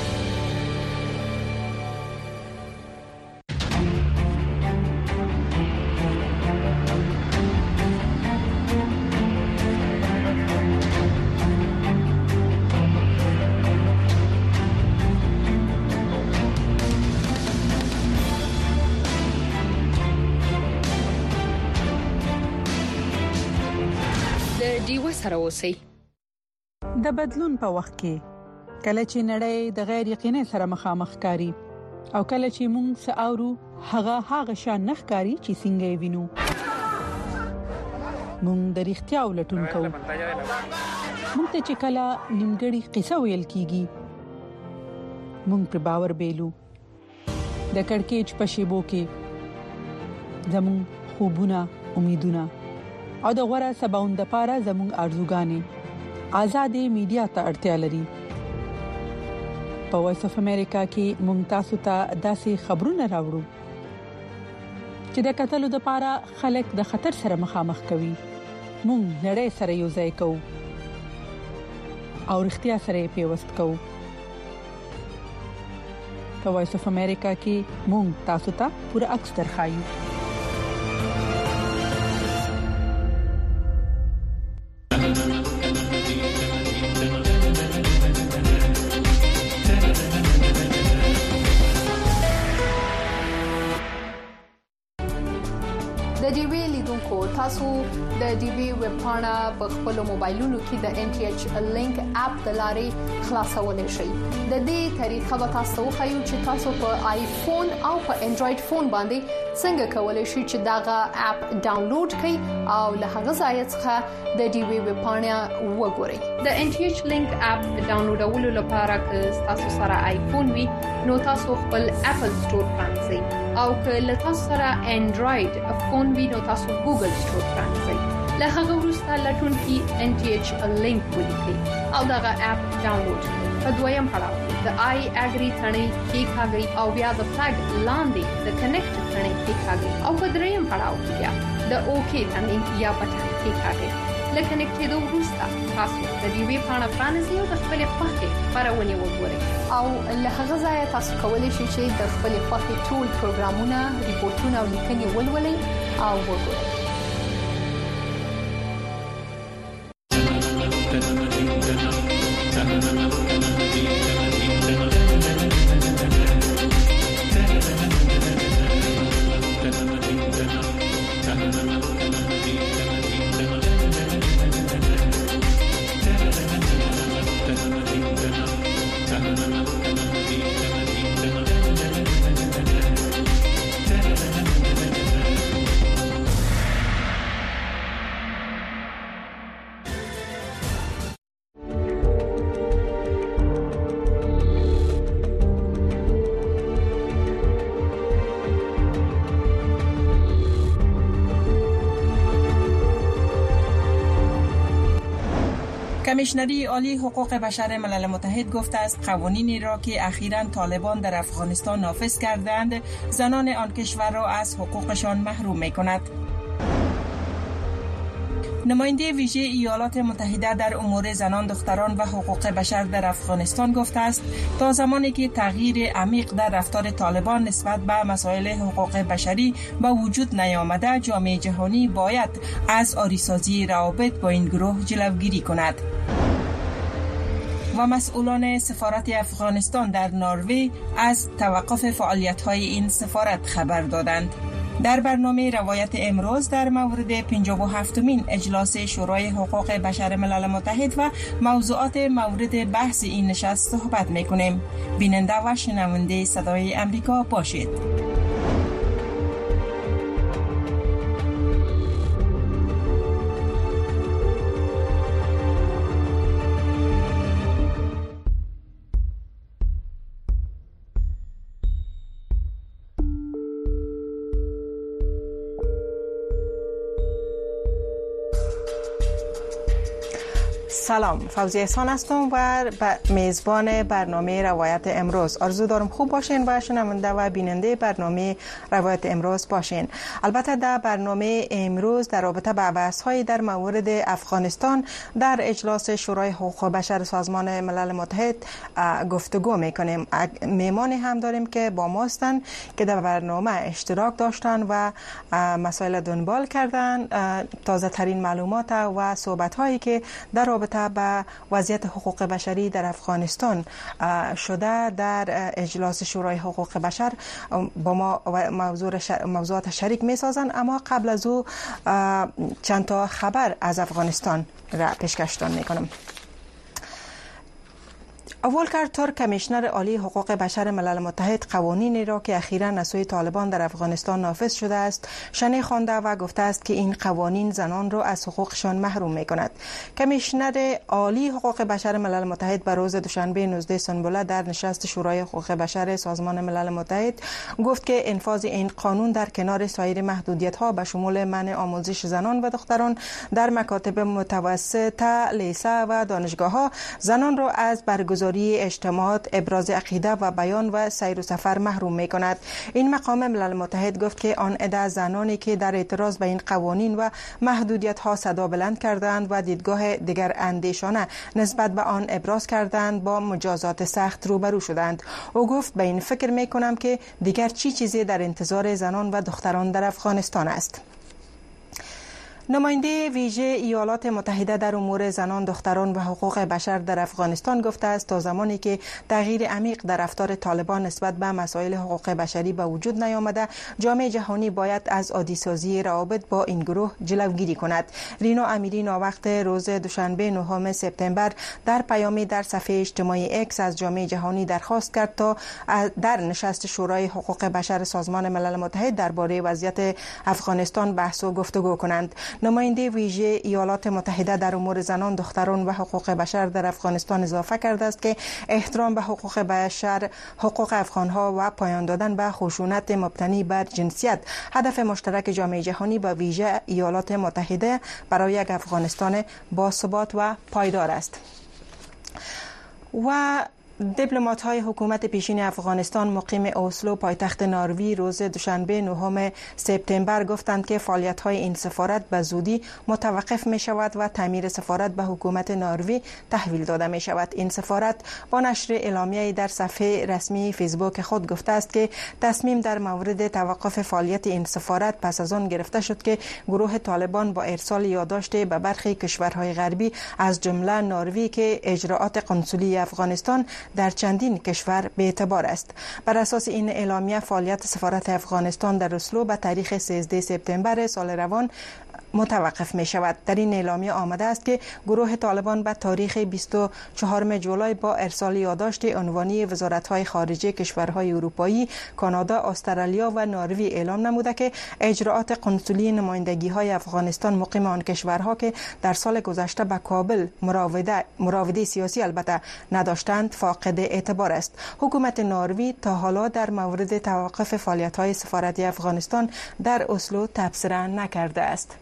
سره اوسئ. د بدلون په وخت کې کله چې نړۍ د غیر یقیني سره مخامخ کاری او کله چې موږ ساورو هغه هغه شان نخکاری چې څنګه یې وینو، موږ د اړتیا ولټون کوو. موږ ته چې کله نیمګړی قصه ویل کیږي موږ پر باور بیلو. د کڑکېچ په شیبو کې زموږ خوبونه، امیدونه او د غوړه سباوند لپاره زموږ ارزوګانې آزادې میډیا ته اړتیا لري. په وایس اف امریکا کې مونږ تاسو ته داسې خبرونه راوړو چې د قتلو د لپاره خلک د خطر سره مخامخ کوي. مونږ نړۍ سره یو ځای کوو او اړتیا سره پیوست کوو. په وایس اف امریکا کې مونږ تاسو ته پوره عکس درخایو. د ډي وی لیدونکو تاسو د ډي وی ویب پاڼه په خپل موبایلونو کې د ان ټي ایچ لینک اپ د لارې خلاصولای شئ. د دې طریقه به تاسو خو چې تاسو په آیفون او په انډراید فون باندې څنګه کولای شئ چې داغه اپ ډاونلوډ کړئ او له هغه ځای څخه د ډي وی ویب پاڼه وګورئ. د ان ټي ایچ لینک اپ ډاونلوډولو لپاره که تاسو سره آیفون وي نو تاسو خپل اپل سٹور پرانځئ او که له تاسو سره انډراید فون وي نو تاسو ګوګل سٹور پرانځئ. له هغه وروسته لټون کې ان ټي ایچ لینک ولیکئ او دغه اپ ډاونلوډ کړئ. په دویم پړاو کې د آی اګری تڼۍ کېکاږئ او بیا د پلګ لاندې د کنیکټ تڼۍ کېکاږئ او په دریم پړاو کې بیا د اوکې تڼۍ یا بټن کېکاږئ. له کنیکټېدو وروسته تاسو د دې ویب پاڼه پرانیزئ او د خپلې خوښې خپرونې وګورئ او له هغه ځایه تاسو کولی شئ چې د خپلې خوښې ټول پروګرامونه، ریپورتونه او لیکنې ولولئ او وګورئ. کمیشنری عالی حقوق بشر ملل متحد گفته است قوانینی را که اخیراً طالبان در افغانستان نافذ کردند زنان آن کشور را از حقوقشان محروم می‌کند. نماینده ویژه ایالات متحده در امور زنان، دختران و حقوق بشر در افغانستان گفته است تا زمانی که تغییر عمیق در رفتار طالبان نسبت به مسائل حقوق بشری به وجود نیامده، جامعه جهانی باید از آریسازی روابط با این گروه جلوگیری کند. و مسئولان سفارت افغانستان در نروژ از توقف فعالیت‌های این سفارت خبر دادند. در برنامه روایت امروز در مورد پنجاه و هفتمین اجلاس شورای حقوق بشر ملل متحد و موضوعات مورد بحث این نشست صحبت می‌کنیم. بیننده و شنونده صدای امریکا باشید. سلام، فوزی احسان هستم و میزبان برنامه روایت امروز. آرزو دارم خوب باشین و شنونده و بیننده برنامه روایت امروز باشین. البته در برنامه امروز در رابطه با بحث‌های در مورد افغانستان در اجلاس شورای حقوق بشر سازمان ملل متحد گفتگو میکنیم. میمانی هم داریم که با ما هستند که در برنامه اشتراک داشتن و مسائل دنبال کردن، تازه ترین معلومات و صحبت هایی که در رابطه با وضعیت حقوق بشری در افغانستان شده در اجلاس شورای حقوق بشر با ما موضوع موضوعات شریک می سازند. اما قبل از او چند تا خبر از افغانستان را پیشکشتان می کنم. اولکر ترک کمیشنر عالی حقوق بشر ملل متحد قوانینی را که اخیراً از سوی طالبان در افغانستان نافذ شده است شانه خوانده و گفته است که این قوانین زنان را از حقوقشان محروم می‌کند. کمیشنر عالی حقوق بشر ملل متحد بر روز دوشنبه نوزده سنبله در نشست شورای حقوق بشر سازمان ملل متحد گفت که انفاذ این قانون در کنار سایر محدودیت‌ها به شمول منع آموزش زنان و دختران در مکاتب متوسطه، لیسه و دانشگاه‌ها زنان را از برگزاری اجتماعات، ابراز عقیده و بیان و سیر و سفر محروم می کند. این مقام ملل متحد گفت که آن عده زنانی که در اعتراض به این قوانین و محدودیت ها صدا بلند کردند و دیدگاه دیگر اندیشانه نسبت به آن ابراز کردند با مجازات سخت روبرو شدند. او گفت به این فکر می کنم که دیگر چی چیزی در انتظار زنان و دختران در افغانستان است. نماینده ویژه ایالات متحده در امور زنان، دختران و حقوق بشر در افغانستان گفته است تا زمانی که تغییر عمیق در رفتار طالبان نسبت به مسائل حقوق بشری به وجود نیامده، جامعه جهانی باید از عادی‌سازی روابط با این گروه جلوگیری کند. رینا امیری ناوقت روز دوشنبه نهم سپتامبر در پیامی در صفحه اجتماعی اکس از جامعه جهانی درخواست کرد تا در نشست شورای حقوق بشر سازمان ملل متحد درباره وضعیت افغانستان بحث و گفتگو کنند. نماینده ویژه ایالات متحده در امور زنان، دختران و حقوق بشر در افغانستان اضافه کرده است که احترام به حقوق بشر، حقوق افغانها و پایان دادن به خشونت مبتنی بر جنسیت هدف مشترک جامعه جهانی و ویژه ایالات متحده برای یک افغانستان باثبات و پایدار است. و دیپلمات‌های حکومت پیشین افغانستان مقیم اسلو پایتخت نروژ روز دوشنبه نهم سپتامبر گفتند که فعالیت‌های این سفارت به زودی متوقف می‌شود و تعمیر سفارت به حکومت نروژ تحویل داده می‌شود. این سفارت با نشر اعلامیه‌ای در صفحه رسمی فیسبوک خود گفته است که تصمیم در مورد توقف فعالیت این سفارت پس از آن گرفته شد که گروه طالبان با ارسال یادداشت به برخی کشورهای غربی از جمله نروژ که اجراءات قنسولی افغانستان در چندین کشور به اعتبار است. بر اساس این اعلامیه فعالیت سفارت افغانستان در اسلو به تاریخ سیزده سپتامبر سال روان متوقف می شود. در این اعلامیه آمده است که گروه طالبان به تاریخ بیست و چهارم جولای با ارسال یادداشت عنوانی وزارت‌های خارجه کشورهای اروپایی، کانادا، استرالیا و نروژ اعلام نموده که اجراءات قنسولی نمایندگی‌های افغانستان مقیم آن کشورها که در سال گذشته به کابل مراوده مراوده سیاسی البته نداشتند فاقد اعتبار است. حکومت نروژ تا حالا در مورد توقف فعالیت‌های سفارتی افغانستان در اسلو تبصره نکرده است.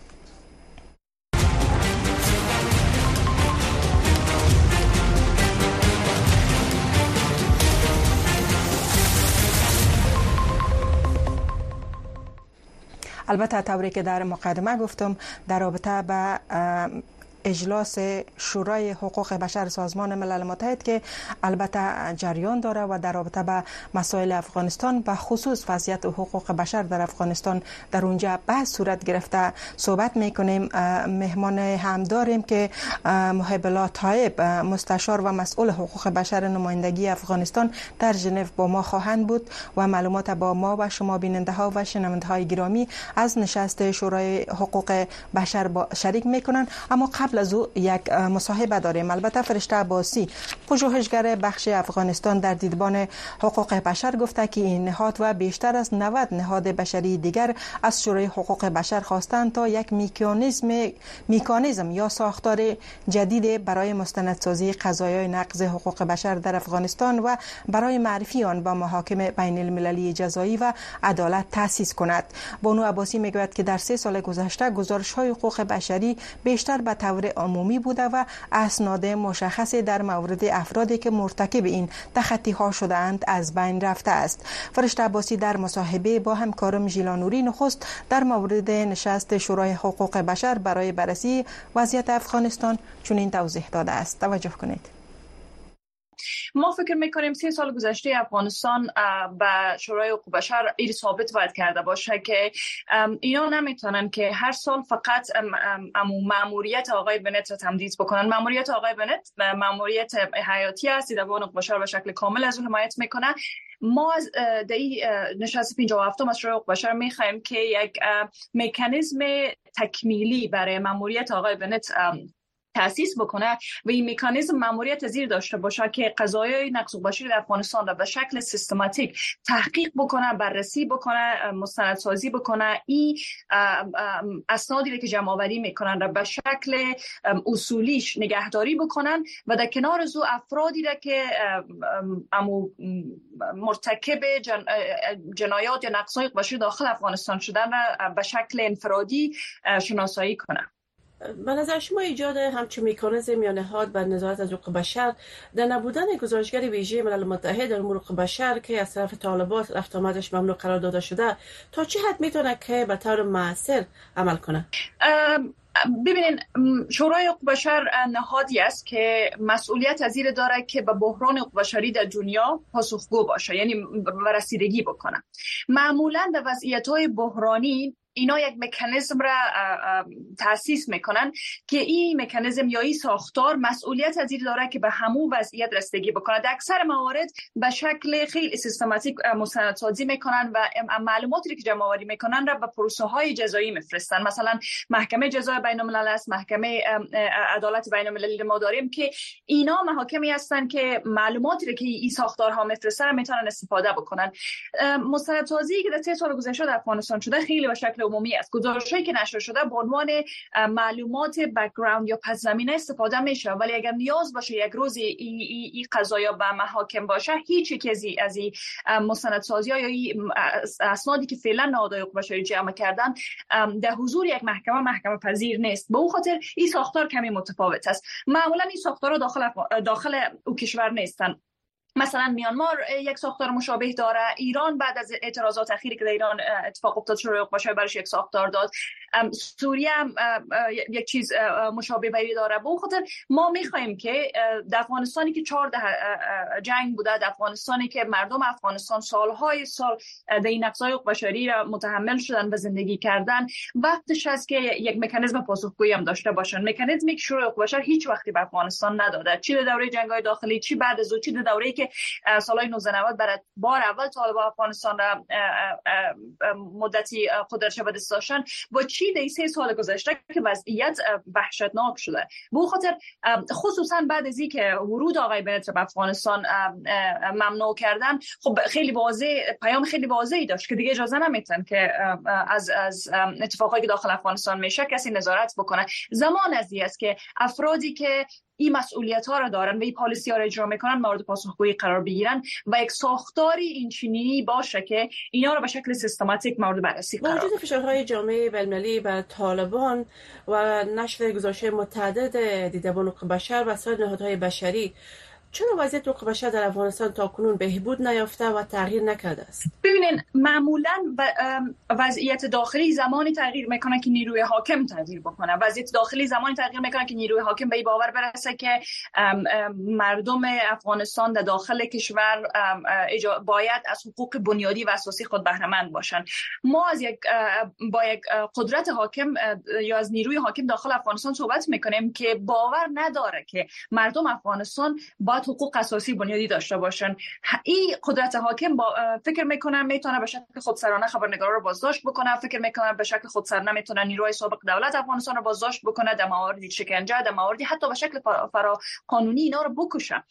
البته طوری که در مقدمه گفتم در رابطه به اجلاس شورای حقوق بشر سازمان ملل متحد که البته جریان داره و در رابطه به مسائل افغانستان به خصوص وضعیت حقوق بشر در افغانستان در اونجا بحث صورت گرفته صحبت میکنیم. مهمان هم داریم که محب الله طایب مستشار و مسئول حقوق بشر نمایندگی افغانستان در ژنو با ما خواهند بود و معلومات با ما و شما بیننده ها و شنونده های گرامی از نشست شورای حقوق بشر شریک میکنن. اما قبل از او یک مصاحبه داریم. البته فرشته عباسی پژوهشگر بخش افغانستان در دیدبان حقوق بشر گفته که این نهاد و بیشتر از نود نهاد بشری دیگر از شورای حقوق بشر خواستند تا یک میکانیزم میکانیزم یا ساختار جدید برای مستندسازی قضایای نقض حقوق بشر در افغانستان و برای معرفی آن با محاکم بین المللی جزایی و عدالت تأسیس کند. بانو عباسی میگوید که در سه سال گذشته گزارش‌های حقوق بشری بیشتر به طور عمومی بوده و اسناد مشخصی در مورد افرادی که مرتکب این تخطی‌ها شده‌اند از بین رفته است. فرشته عباسی در مصاحبه با همکارم ژیلا نخست در مورد نشست شورای حقوق بشر برای بررسی وضعیت افغانستان چنین توضیح داده است. توجه کنید. ما فکر میکنیم سه سال گذشته افغانستان به شورای حقوق بشر این ثابت باید کرده باشه که اینا نمیتونن که هر سال فقط امو ماموریت آقای بنت را تمدید بکنن. ماموریت آقای بنت ماموریت حیاتی است، دیدبان حقوق بشر به شکل کامل از اون حمایت میکنه. ما از دی نشست پنجاه و هفتم از شورای حقوق بشر میخوایم که یک مکانیزم تکمیلی برای ماموریت آقای بنت تأسیس بکنه و این مکانیزم ماموریت زیر داشته باشه که قضایای نقض حقوق بشر در افغانستان را به شکل سیستماتیک تحقیق بکنه، بررسی بکنه، مستندسازی بکنه. این اسنادی که جمع آوری میکنن را به شکل اصولیش نگهداری بکنن و در کنار از او افرادی را که امو مرتکب جن... جنایات یا نقض حقوق بشر داخل افغانستان شدن را به شکل انفرادی شناسایی کنن. به نظر شما ایجاد همچین مکانیزم یا نهاد بر نظارت از حقوق بشر در نبودن گزارشگر ویژه ملل متحد در امور حقوق بشر که از طرف طالبان رفت آمدش ممنوع قرار داده شده تا چه حد میتونه که به طور مؤثر عمل کنه؟ ببینین، شورای حقوق بشر نهادی است که مسئولیت از این داره که به بحران حقوق بشری در دنیا پاسخگو باشه، یعنی رسیدگی بکنه. معمولا در وضعیت‌های بحرانی اینا یک مکانیزم را تأسیس میکنن که این مکانیزم یا این ساختار مسئولیت از این داره که به همون وضعیت رسیدگی بکنه. در اکثر موارد به شکل خیلی سیستماتیک مستندسازی میکنن و معلوماتی که جمع آوری میکنن را به پروسه های جزایی میفرستن. مثلا محکمه جزای بین الملل است، محکمه عدالت بین المللی ما داریم که اینا محاکمی هستن که معلوماتی که این ساختارها میفرستن میتونن استفاده بکنن. مستندسازی که در سه سال گذشته در افغانستان شده خیلی به شکل عمومی است. گزارش‌هایی که نشر شده به عنوان معلومات بک‌گراند یا پس زمینه استفاده میشه، ولی اگر نیاز باشه یک روز این ای, ای قضایا به محاکم باشه، هیچ یک از از این مستندسازی‌ها یا این اسنادی که فعلا نهادهای حقوق بشری جمع کردن در حضور یک محکمه محکمه پذیر نیست. به اون خاطر این ساختار کمی متفاوت است. معمولا این ساختارها داخل داخل او کشور نیستن. مثلا میانمار یک ساختار مشابه داره. ایران بعد از اعتراضات اخیری که در ایران اتفاق افتاد شورای حقوق بشر برایش یک ساختار داد. سوریه هم یک چیز مشابه وی داره. به اون خاطر ما میخوایم که در افغانستانی که چهار جنگ بوده، در افغانستانی که مردم افغانستان سالهای سال در این نقض‌های حقوق بشری را متحمل شدن و زندگی کردن، وقتش است که یک مکانیزم پاسخگویی هم داشته باشن. مکانیزمی که شورای حقوق بشر هیچ وقتی به افغانستان نداده، چی در دوره جنگ‌های داخلی، چی بعد از او، چی در دوره‌ای که سالهای نوزده نود برای بار اول طالبان افغانستان را مدتی قدرتش به دست داشتن، با چی در سه سال گذشته که وضعیت وحشتناک شده. به خاطر خصوصا بعد از اینکه ورود آقای بنت به افغانستان ممنوع کردن، خب خیلی واضح پیام خیلی واضحی داشت که دیگه اجازه نمیتن که از از اتفاقایی که داخل افغانستان میشه کسی نظارت بکنه. زمان ازی است که افرادی که این مسئولیت ها را دارن و این پالیسی ها را اجرا میکنن مورد پاسخگویی قرار بگیرن و یک ساختاری این چنینی باشه که اینا را به شکل سیستماتیک مورد بررسی قرار بدن. وجود فشارهای جامعه بین‌المللی بر طالبان و نشر گزارش‌های متعدد دیدبان حقوق بشر و سایر نهادهای بشری، چرا وضعیت حقوق بشر در افغانستان تاکنون بهبود نیافته و تغییر نکرده است؟ ببینین معمولا وضعیت داخلی زمانی تغییر میکنه که نیروی حاکم تغییر بکنه. وضعیت داخلی زمانی تغییر میکنه که نیروی حاکم به این باور برسه که مردم افغانستان در داخل کشور باید از حقوق بنیادی و اساسی خود بهره مند باشن. ما از یک با یک قدرت حاکم یا از نیروی حاکم داخل افغانستان صحبت میکنیم که باور نداره که مردم افغانستان باید حقوق اساسی بنیادی داشته باشن. این قدرت حاکم با فکر میکنم میتونه به شکل خودسرانه خبرنگارا رو بازداشت بکنه، فکر میکنم به شکل خودسرانه میتونه نیروهای سابق دولت افغانستان رو بازداشت بکنه، در مواردی شکنجه، در مواردی حتی به شکل فرا قانونی اینا رو بکشه.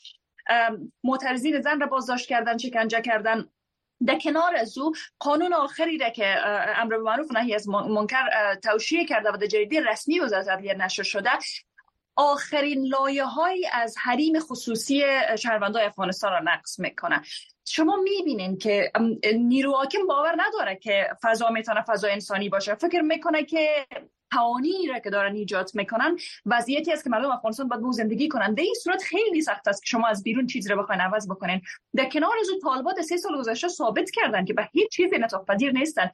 معترضین زن رو بازداشت کردن، شکنجه کردن. در کنار از او قانون آخری را که امر بالمعروف و نهی از منکر توشیح کرده و در جریده رسمی وزارت عدلیه نشر شده، آخرین لایه‌هایی از حریم خصوصی شهروندان افغانستان را نقض میکنه. شما میبینین که نیرو حاکم باور نداره که فضا میتونه فضا انسانی باشه، فکر میکنه که قوانینی را که دارن ایجاد میکنن وضعیتی است که مردم افغانستان باید با زندگی کنن. در این صورت خیلی سخت است که شما از بیرون چیزی رو بخواین عوض بکنین. در کنار از اون طالبان سه سال گذشته ثابت کردن که به هیچ چیزی انعطاف پذیر نیستن.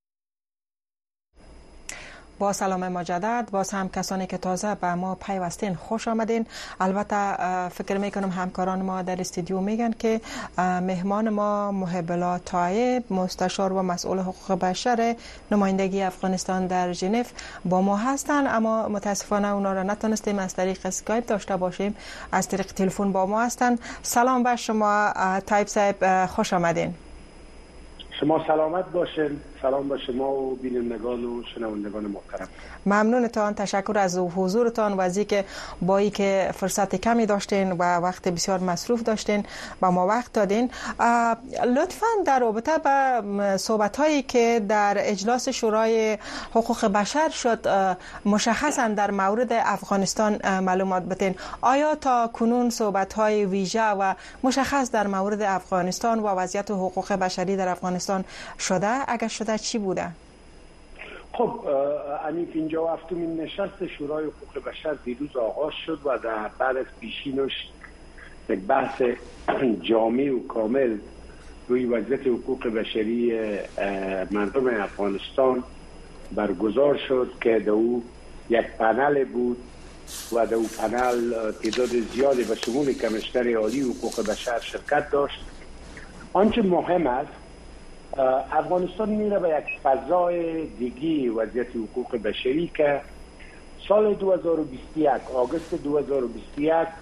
با سلام مجدد، باز هم کسانی که تازه به ما پیوستین خوش آمدین. البته فکر میکنم همکاران ما در استودیو میگن که مهمان ما محب الله طایب، مستشار و مسئول حقوق بشر نمایندگی افغانستان در ژنو با ما هستند، اما متاسفانه اونا را نتونستیم از طریق اسکایپ داشته باشیم، از طریق تلفن با ما هستند. سلام بر شما طایب صاحب، خوش آمدین. شما سلامت باشین. سلام به شما و بینندگان و شنوندگان محترم. ممنونتان، تشکر از حضورتان و از اینکه با اینکه فرصت کمی داشتین و وقت بسیار مصروف داشتین با ما وقت دادین. لطفاً در رابطه با صحبت‌هایی که در اجلاس شورای حقوق بشر شد مشخصاً در مورد افغانستان معلومات بدین. آیا تا کنون صحبت‌های ویژه و مشخص در مورد افغانستان و وضعیت حقوق بشری در افغانستان شده؟ اگر شده چی بوده؟ خب همین اینجا هفتمین نشست شورای حقوق بشر دیروز آغاز شد و در بعد از پیشینش یک بحث جامع و کامل روی وضعیت حقوق بشری مردم افغانستان برگزار شد که در او یک پنل بود و در او پنل تعداد زیادی به شمول کمیشنر عالی حقوق بشر شرکت داشت. آنچه مهم است، افغانستان میره به یک فضای دیگه وضعیت حقوق بشری که سال دو هزار و بیست و یک آگوست دو هزار و بیست و یک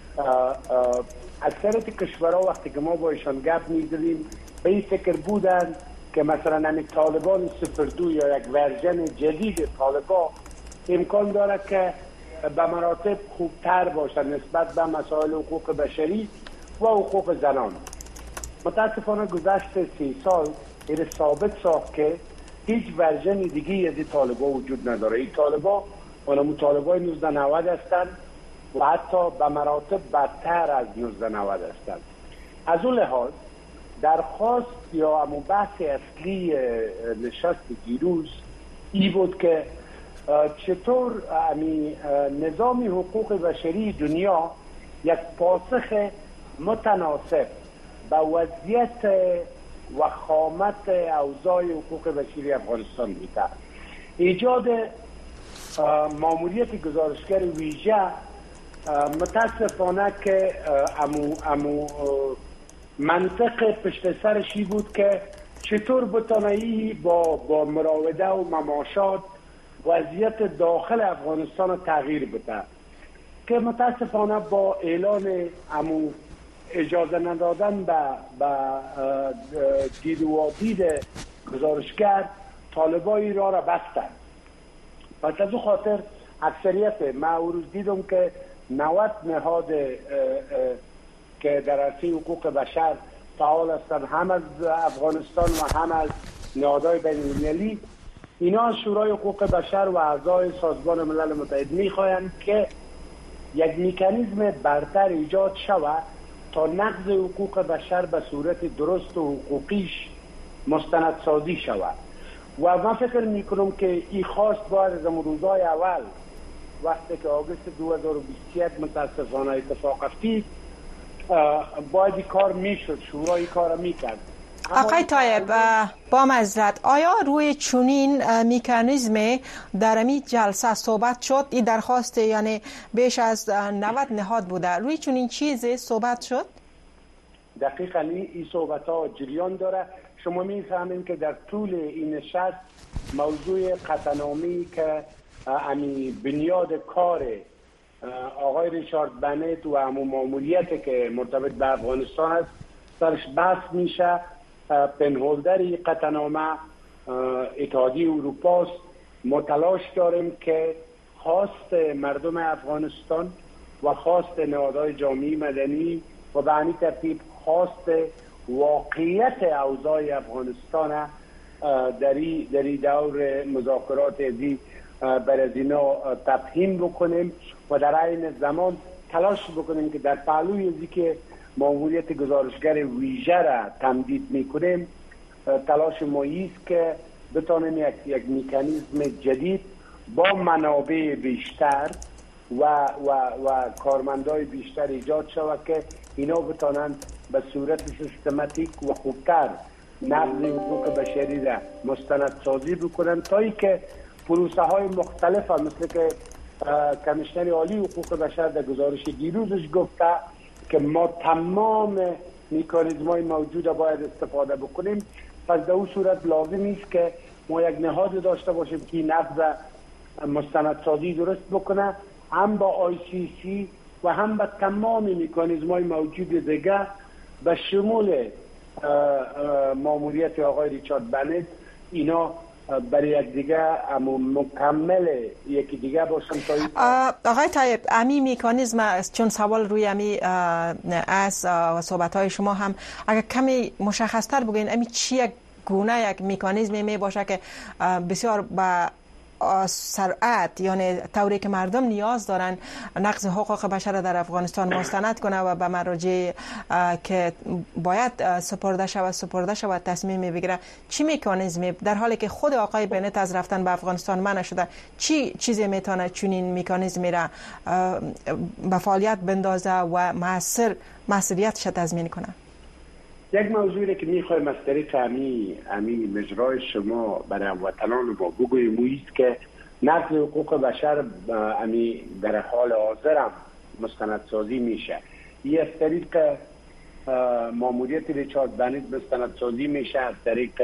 اکثریت کشورها وقتی که ما با ایشان گپ می‌زدیم به این فکر بودند که مثلا همین طالبان صفر دو یا یک ورژن جدید طالبان امکان داره که به مراتب خوبتر باشد نسبت به مسائل حقوق بشری و حقوق زنان. متاسفانه گذشت سی سال این ثابت ساخت که هیچ ورژن دیگه از این طالبا وجود نداره. این طالبا اونم طالبای نوزده نود هستند و حتی به مراتب بدتر از نوزده نود هستند. از اون لحاظ درخواست یا همون بحث اصلی نشست دیروز این بود که چطور امی نظام حقوق بشری دنیا یک پاسخ متناسب به وضعیت و خامت اوضاع حقوق بشری افغانستان میده. ایجاد ماموریت گزارشگر ویژه متاسفانه که امو, امو منطق پشت سرشی بود که چطور بتانهی با, با مراوده و مماشات وضعیت داخل افغانستان تغییر بده، که متاسفانه با اعلان امو اجازه ندادن به دید و دید گزارشگر طالبای را را بستن. پس از او خاطر اکثریت ما روز دیدم که نود نهاد که در عرصه حقوق بشر فعال هستند، هم از افغانستان و هم از نهادهای بین‌المللی، اینا شورای حقوق بشر و اعضای سازمان ملل متحد میخواهند که یک مکانیزم برتر ایجاد شود تا نقض حقوق بشر به صورت درست و حقوقیش مستندسازی شود. و من فکر میکنم که این خواست باید از روزهای اول وقتی که آگوست دو هزار و بیست و یک متاسفانه اتفاق افتید باید این کار میشد، شورای کار میکرد. آقای طایب با معذرت، آیا روی چنین مکانیزم در این جلسه صحبت شد؟ این درخواست یعنی بیش از نود نهاد بوده، روی چنین چیزی صحبت شد؟ دقیقاً این صحبت ها جریان داره. شما میفهمین که در طول این نشست موضوع قطعنامه‌ای که امی بنیاد کار آقای ریچارد بنت و همون ماموریت که مرتبط به افغانستان است سرش بحث میشه. پنهولدری قطعنامه اتحادیه اروپا است. ما تلاش داریم که خواست مردم افغانستان و خواست نهادهای جامعه مدنی و به همین ترتیب خواست واقعیت اوضاع افغانستان در این دور مذاکرات ازی بر از اینا تفهیم بکنیم و در عین زمان تلاش بکنیم که در پهلوی ازی که ماموریت گزارشگر ویژه را تمدید میکنیم تلاش ما است که بتانیم یک, یک مکانیزم جدید با منابع بیشتر و, و, و کارمندای بیشتر ایجاد شود که اینا بتانند به صورت سیستماتیک و خوبتر نقض حقوق بشری را مستندسازی بکنند تا ای که پروسه های مختلف مثل که کمیشنر عالی حقوق بشر در گزارش دیروزش گفته که ما تمام مکانیزم های موجود باید استفاده بکنیم. پس در اون صورت لازم است که ما یک نهاد داشته باشیم که نقض مستندسازی درست بکنه، هم با آی سی سی و هم با تمام مکانیزم های موجود دیگه به شمول ماموریت آقای ریچارد بنت اینا برای یک دیگه مکمل یکی دیگه باشن. آقای طایب، امی مکانیزم چون سوال روی امی از و صحبت های شما هم اگر کمی مشخص تر بگین امی چی یک گونه یک مکانیزمی می باشه که بسیار با سرعت یعنی طوری که مردم نیاز دارن نقض حقوق بشر در افغانستان مستند کنه و به مراجع که باید سپرده شود سپرده شود تصمیم بگیره، چی مکانیزمی در حالی که خود آقای بنت از رفتن به افغانستان منع شده، چی چیزی میتونه چنین مکانیزمی را به فعالیت بندازه و موثر مسئولیتش تضمین کنه؟ یک موضوعی که میخوایم از طریق امی امی مجرای شما برای هموطنان ما بگوییم اویست که نقض حقوق بشر امی در حال حاضر هم مستندسازی میشه. این از طریق ماموریت ریچارد بنت مستندسازی میشه، از طریق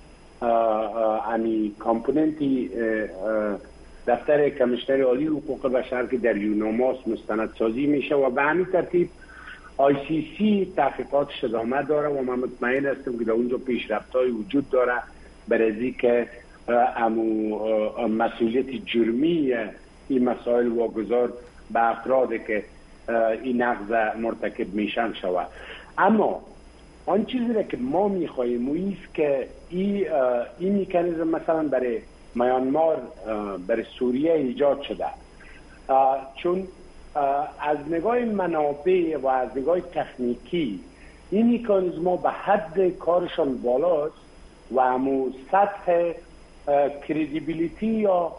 امی کامپوننتی دفتر کمیشنر عالی حقوق بشر که در یوناماس مستندسازی میشه و به همین ترتیب آی سی سی تحقیقاتش ادامه داره و من مطمئن هستم که در اونجا پیشرفت‌های وجود داره برای که امو مسئولیت جرمی این مسائل واگذار به افرادی که این نقض مرتکب میشن شود. اما آن چیزی که ما میخواهیم است که این این مکانیزم مثلا برای میانمار، برای سوریه ایجاد شده، چون از نگاه منابع و از نگاه تکنیکی این مکانیزم به حد کارشان بالاست و همو سطح کردیبیلیتی یا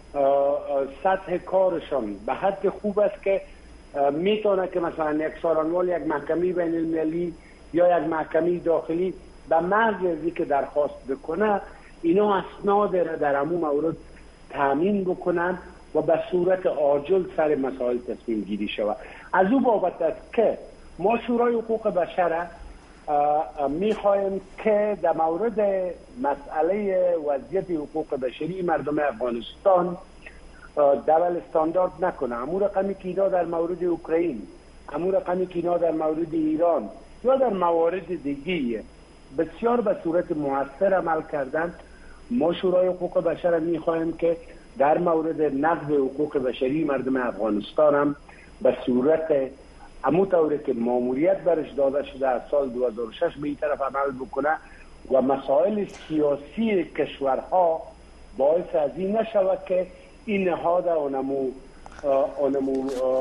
سطح کارشان به حد خوب است که میتونه که مثلا یک سارانوال یک محکمه بین المللی یا یک محکمه داخلی به محض از که درخواست بکنه اینا اسناد را در همون مورد تامین بکنن و به صورت عاجل سر مسائل تصمیم گیری شود. از او بابت است که ما شورای حقوق بشر میخواهیم که در مورد مسئله وضعیت حقوق بشری مردم افغانستان دبل استاندارد نکنه. همون رقمی که اینا در مورد اوکراین، همون رقمی که اینا در مورد ایران یا در موارد دیگه بسیار به صورت موثر عمل کردن، ما شورای حقوق بشر میخواهیم که در مورد نقض حقوق بشری مردم افغانستان هم به صورت همون طوری که ماموریت برش داده شده از سال دو هزار و شش به این طرف عمل بکنه و مسائل سیاسی کشورها باعث از این نشود که این نهاد اونمو اونمو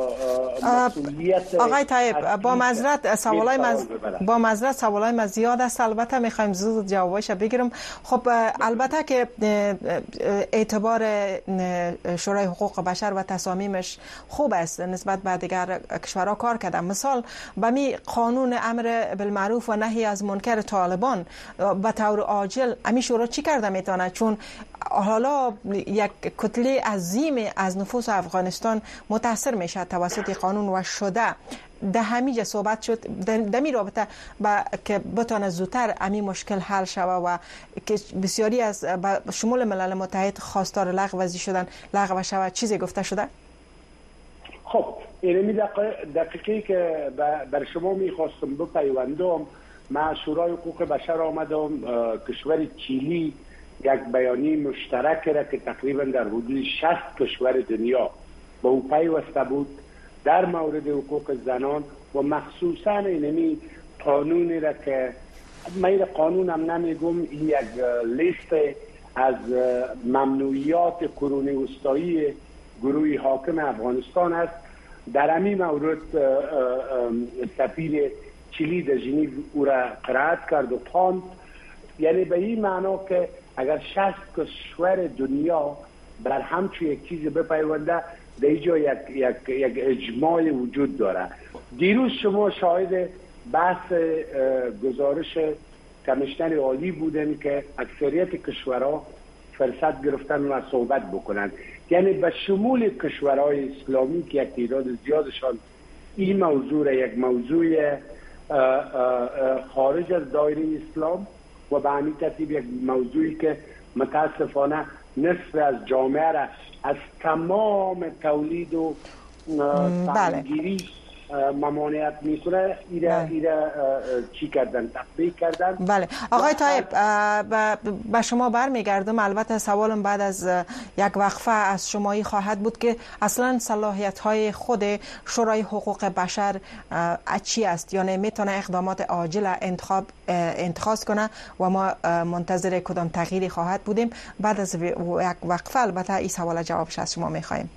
مسئولیت. آقای طایب با معذرت سوالای مز... با معذرت سوالای ما زیاد است، البته میخوایم زود جوابش بگیرم. خب البته که اعتبار شورای حقوق بشر و تصامیمش خوب است نسبت به دیگر کشورها کار کرده. مثال به می قانون امر بالمعروف و نهی از منکر طالبان به طور عاجل امی شورا چی کرده میتونه؟ چون حالا یک کتله عظیم از نفوس افغانستان متاثر میشه توسط قانون و شده ده همیجا صحبت شد در می رابطه با که بتونه زودتر امی مشکل حل شوه و که بسیاری از شمول ملل متحد خواستار لغو وضعی شدن لغو شوه. چیزی گفته شده؟ خب این دقیقی که بر شما میخواستم بپیوندم، من شورای حقوق بشر آمدم کشور چیلی یک بیانیه مشترک را که تقریبا در حدود شصت کشور دنیا با او پیوسته بود در مورد حقوق زنان و مخصوصا اینمی قانونی را که من قانون هم نمیگم، این یک لیست از ممنوعیات قرون وسطایی گروه حاکم افغانستان است. در همین مورد سفیر چیلی در ژنو او را قرائت کرد و خواند، یعنی به این معنا که اگر شصت کشور دنیا بر همچون یک چیز بپیونده در اینجا یک, یک, یک اجماع وجود داره. دیروز شما شاهد بحث گزارش کمیشنر عالی بودن که اکثریت کشورها فرصت گرفتن و صحبت بکنن، یعنی به شمول کشورهای اسلامی که یک تعداد زیادشان این موضوع را یک موضوع خارج از دایره اسلام و به همین ترتیب یک موضوعی که متاسفانه نصف از جامعه را از تمام تولید و سهمگیری ممانعت میکنه. ایره ایره چی کردن؟ تطبیق کردن. بله آقای طایب به شما برمیگردم. البته سوالم بعد از یک وقفه از شمایی خواهد بود که اصلا صلاحیت های خود شورای حقوق بشر چی است، یعنی میتونه اقدامات عاجل انتخاب انتخاب کنه و ما منتظر کدام تغییری خواهد بودیم. بعد از یک وقفه البته این سوال جوابش از شما میخوایم.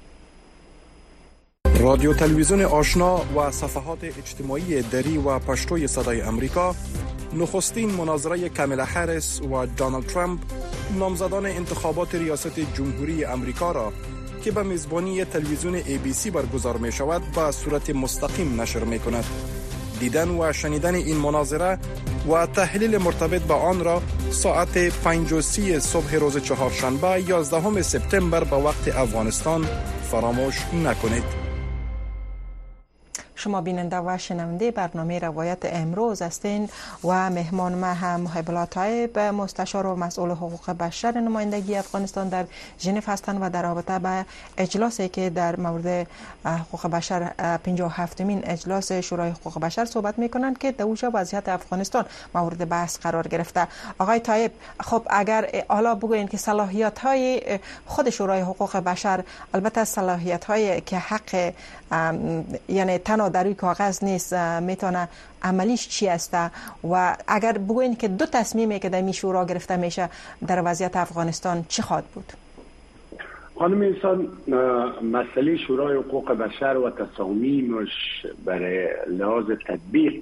رادیو تلویزیون آشنا و صفحات اجتماعی دری و پشتوی صدای امریکا نخستین مناظره کاملا هریس و دونالد ترامپ نامزدان انتخابات ریاست جمهوری امریکا را که به میزبانی تلویزیون ای بی سی برگزار می شود به صورت مستقیم نشر می کند. دیدن و شنیدن این مناظره و تحلیل مرتبط با آن را ساعت پنج و سی صبح روز چهارشنبه یازدهم سپتامبر به وقت افغانستان فراموش نکنید. شما بیننده و شنونده برنامه روایت امروز هستین و مهمان ما هم محب الله طایب مستشار و مسئول حقوق بشر نمایندگی افغانستان در ژنو هستند و در رابطه با اجلاسی که در مورد حقوق بشر پنجاه و هفتمین اجلاس شورای حقوق بشر صحبت میکنند که در اونجا وضعیت افغانستان مورد بحث قرار گرفته. آقای طایب، خب اگر حالا بگوین که صلاحیت های خود شورای حقوق بشر، البته صلاحیت های که حق یعنی تنها تنها در روی کاغذ نیست، میتونه عملیش چی است و اگر بگوین که دو تصمیمی که در می شورا گرفته میشه در وضعیت افغانستان چی خواهد بود؟ خانم انسان، مسئله شورای حقوق بشر و تصامیمش برای لحاظ تطبیق،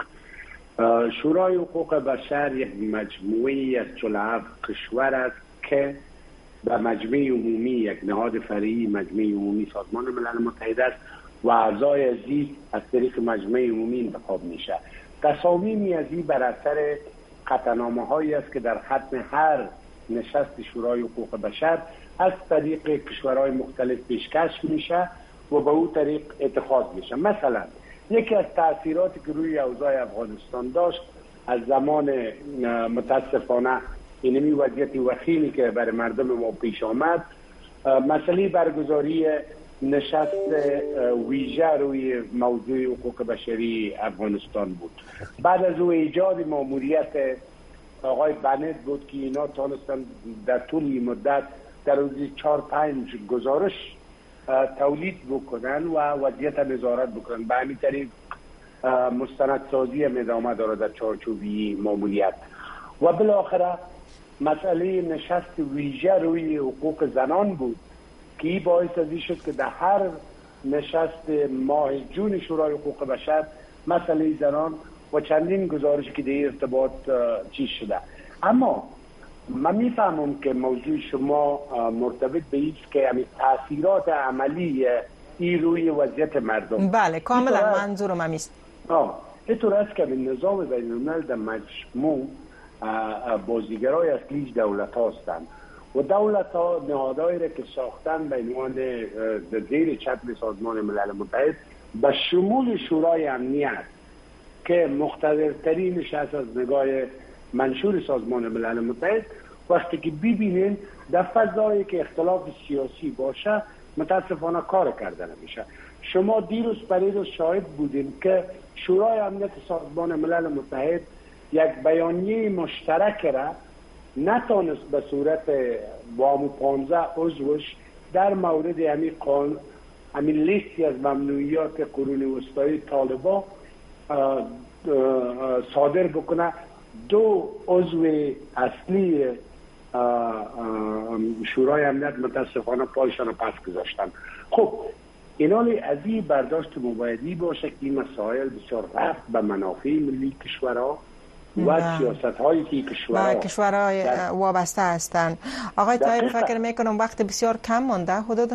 شورای حقوق بشر یک مجموعی از چهل و هفت کشور است که به مجمع عمومی، یک نهاد فرعی مجمع عمومی سازمان ملل متحد است و اعضای عزیز از طریق مجمع عمومی انتخاب میشه. تصامیم عزیز بر اثر قطعنامه هایی است که در ختم هر نشست شورای حقوق بشر از طریق کشورهای مختلف پیشکش میشه و به اون طریق اتخاذ میشه. مثلا یکی از تأثیراتی که روی اوضاع افغانستان داشت از زمان متاسفانه اینمی وضعیت وخیمی که برای مردم ما پیش آمد، مسئله برگزاری نشست ویژه روی موضوع حقوق بشری افغانستان بود. بعد از او ایجاد ماموریت آقای بنت بود که اینا تانستن در طول مدت در روزی چهار پنج گزارش تولید بکنن و وضعیت نظارت بکنن. به همین طریق مستندسازی ادامه داره در چارچوبی ماموریت. و بالاخره مسئله نشست ویژه روی حقوق زنان بود که این باعث ازی شد که در هر نشست ماه جون شورای حقوق بشر مسئله زنان و چندین گزارشی که در ارتباط چیز شده. اما من میفهمم که موضوع شما مرتبط به ایست که همین تاثیرات عملی ای روی وضعیت مردم. بله کاملا منظورم همیست. آه اینطور است که به نظام بین الملل در مجموع بازیگرای اصلیش دولت ها هستند و دولت ها نهادهایی را که ساختن به عنوان زیر چتر سازمان ملل متحد به شمول شورای امنیت که مقتدرترینش از نگاه منشور سازمان ملل متحد، وقتی که ببینین در فضایی که اختلاف سیاسی باشه متاسفانه کار کردن میشه. شما دیروز پریروز شاهد بودین که شورای امنیت سازمان ملل متحد یک بیانیه مشترک را نتانست به صورت وامو پانزده عضوش در مورد همین قانون، همین لیستی از ممنوعیات قرون وسطایی طالبان صادر بکنه. دو عضو اصلی شورای امنیت متاسفانه پایشان پس گذاشتن. خب اینالی از این برداشت مبایدی باشه که این مسائل بسیار رفت به منافع ملی کشورها و سیاست هایی که کشورها کشورهای وابسته هستند. آقای طایب فکر میکنم وقت بسیار کم مانده، حدود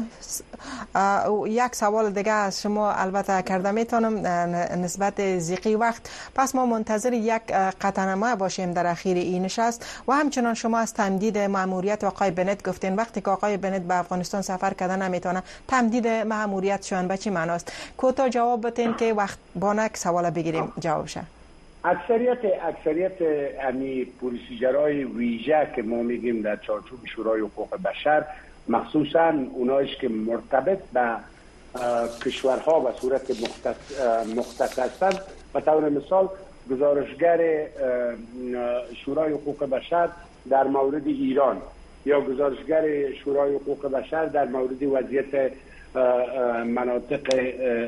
یک سوال دیگه از شما البته کرده میتونم نسبت زیقی وقت، پس ما منتظر یک قطعنامه باشیم در اخیر این نشست و همچنان شما از تمدید مأموریت آقای بنت گفتین. وقتی که آقای بنت به افغانستان سفر کردن نمیتونه، تمدید مأموریت شون به چی معناست؟ کوتاه جواب بدین که وقت بانک سوال بگیریم جوابشه. اکثریت اکثریت امی پروسیجرهای ویژه که ما میگیم در چارچوب شورای حقوق بشر، مخصوصا اونایش که مرتبط به کشورها به صورت مختص هستند، به طور مثال گزارشگر شورای حقوق بشر در مورد ایران یا گزارشگر شورای حقوق بشر در مورد وضعیت مناطق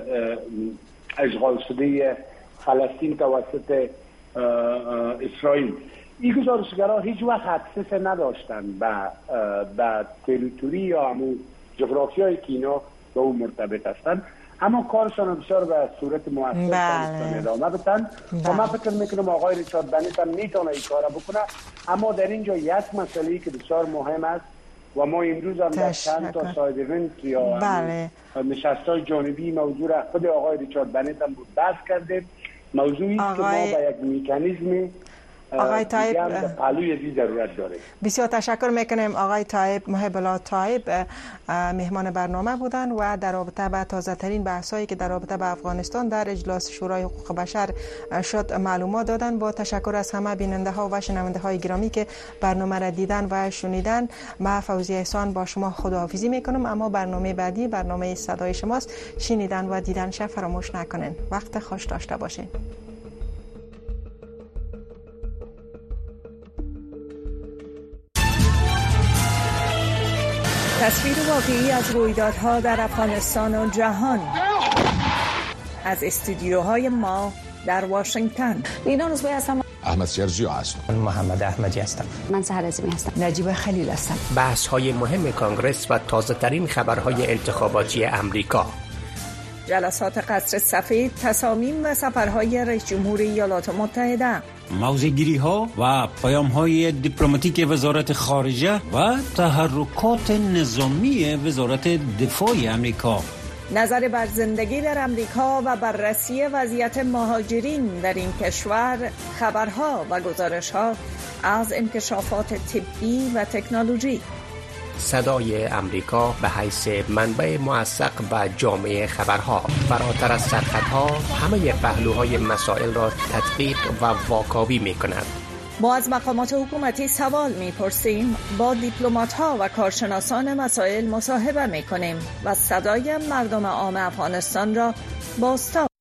اشغال شده فلسطین توسط اسرائیل، این گزارشگرها هیچ وقت اکسس نداشتن به به تریتوری یا همون جغرافیایی که اینا به اون مرتبط هستن، اما کارشان بسیار به صورت موثر ادامه بدن و من فکر میکنم آقای ریچارد بنت هم میتونه این کار بکنه. اما در اینجا یک مسئله که بسیار مهم است و ما امروز هم در چند تا ساید ایونت یا بله. نشست‌های جانبی موضوع را خود آقای ریچارد بنت هم بود بحث کردیم. موضوعی که ما به یک مکانیزم آقای طایب پهلوی ازی ضرورت داره. بسیار تشکر میکنیم. آقای طایب محب الله طایب مهمان برنامه بودن و در رابطه با تازه ترین بحثایی که در رابطه با افغانستان در اجلاس شورای حقوق بشر شد معلومات دادن. با تشکر از همه بیننده ها و شنونده های گرامی که برنامه را دیدن و شنیدن، من فوزیه احسان با شما خداحافظی میکنم. اما برنامه بعدی برنامه صدای شماست. شنیدن و دیدن شب فراموش نکنین. وقت خوش داشته باشین. تصویر واقعی از رویدادها در افغانستان و جهان. از استودیوهای ما در واشنگتن. اینا روزبه هستم. احمد سیرجیو هستم. محمد احمدی هستم. من سحر عظیمی هستم. نجیب خلیل هستم. بحث های مهم کانگرس و تازه ترین خبرهای انتخاباتی امریکا. جلسات قصر سفید، تصامیم و سفرهای رئیس جمهور ایالات متحده. موضع‌گیری ها و پیام های دیپلماتیک وزارت خارجه و تحرکات نظامی وزارت دفاع امریکا. نظر بر زندگی در امریکا و بررسی وضعیت مهاجرین در این کشور، خبرها و گزارش‌ها از انکشافات طبی و تکنولوژی. صدای امریکا به حیث منبع موثق و جامع خبرها، فراتر از سرحدها همه پهلوهای مسائل را تدقیق و واکاوی می‌کند. ما از مقامات حکومتی سوال می‌پرسیم، با دیپلمات‌ها و کارشناسان مسائل مصاحبه می‌کنیم و صدای مردم عام افغانستان را بازتاب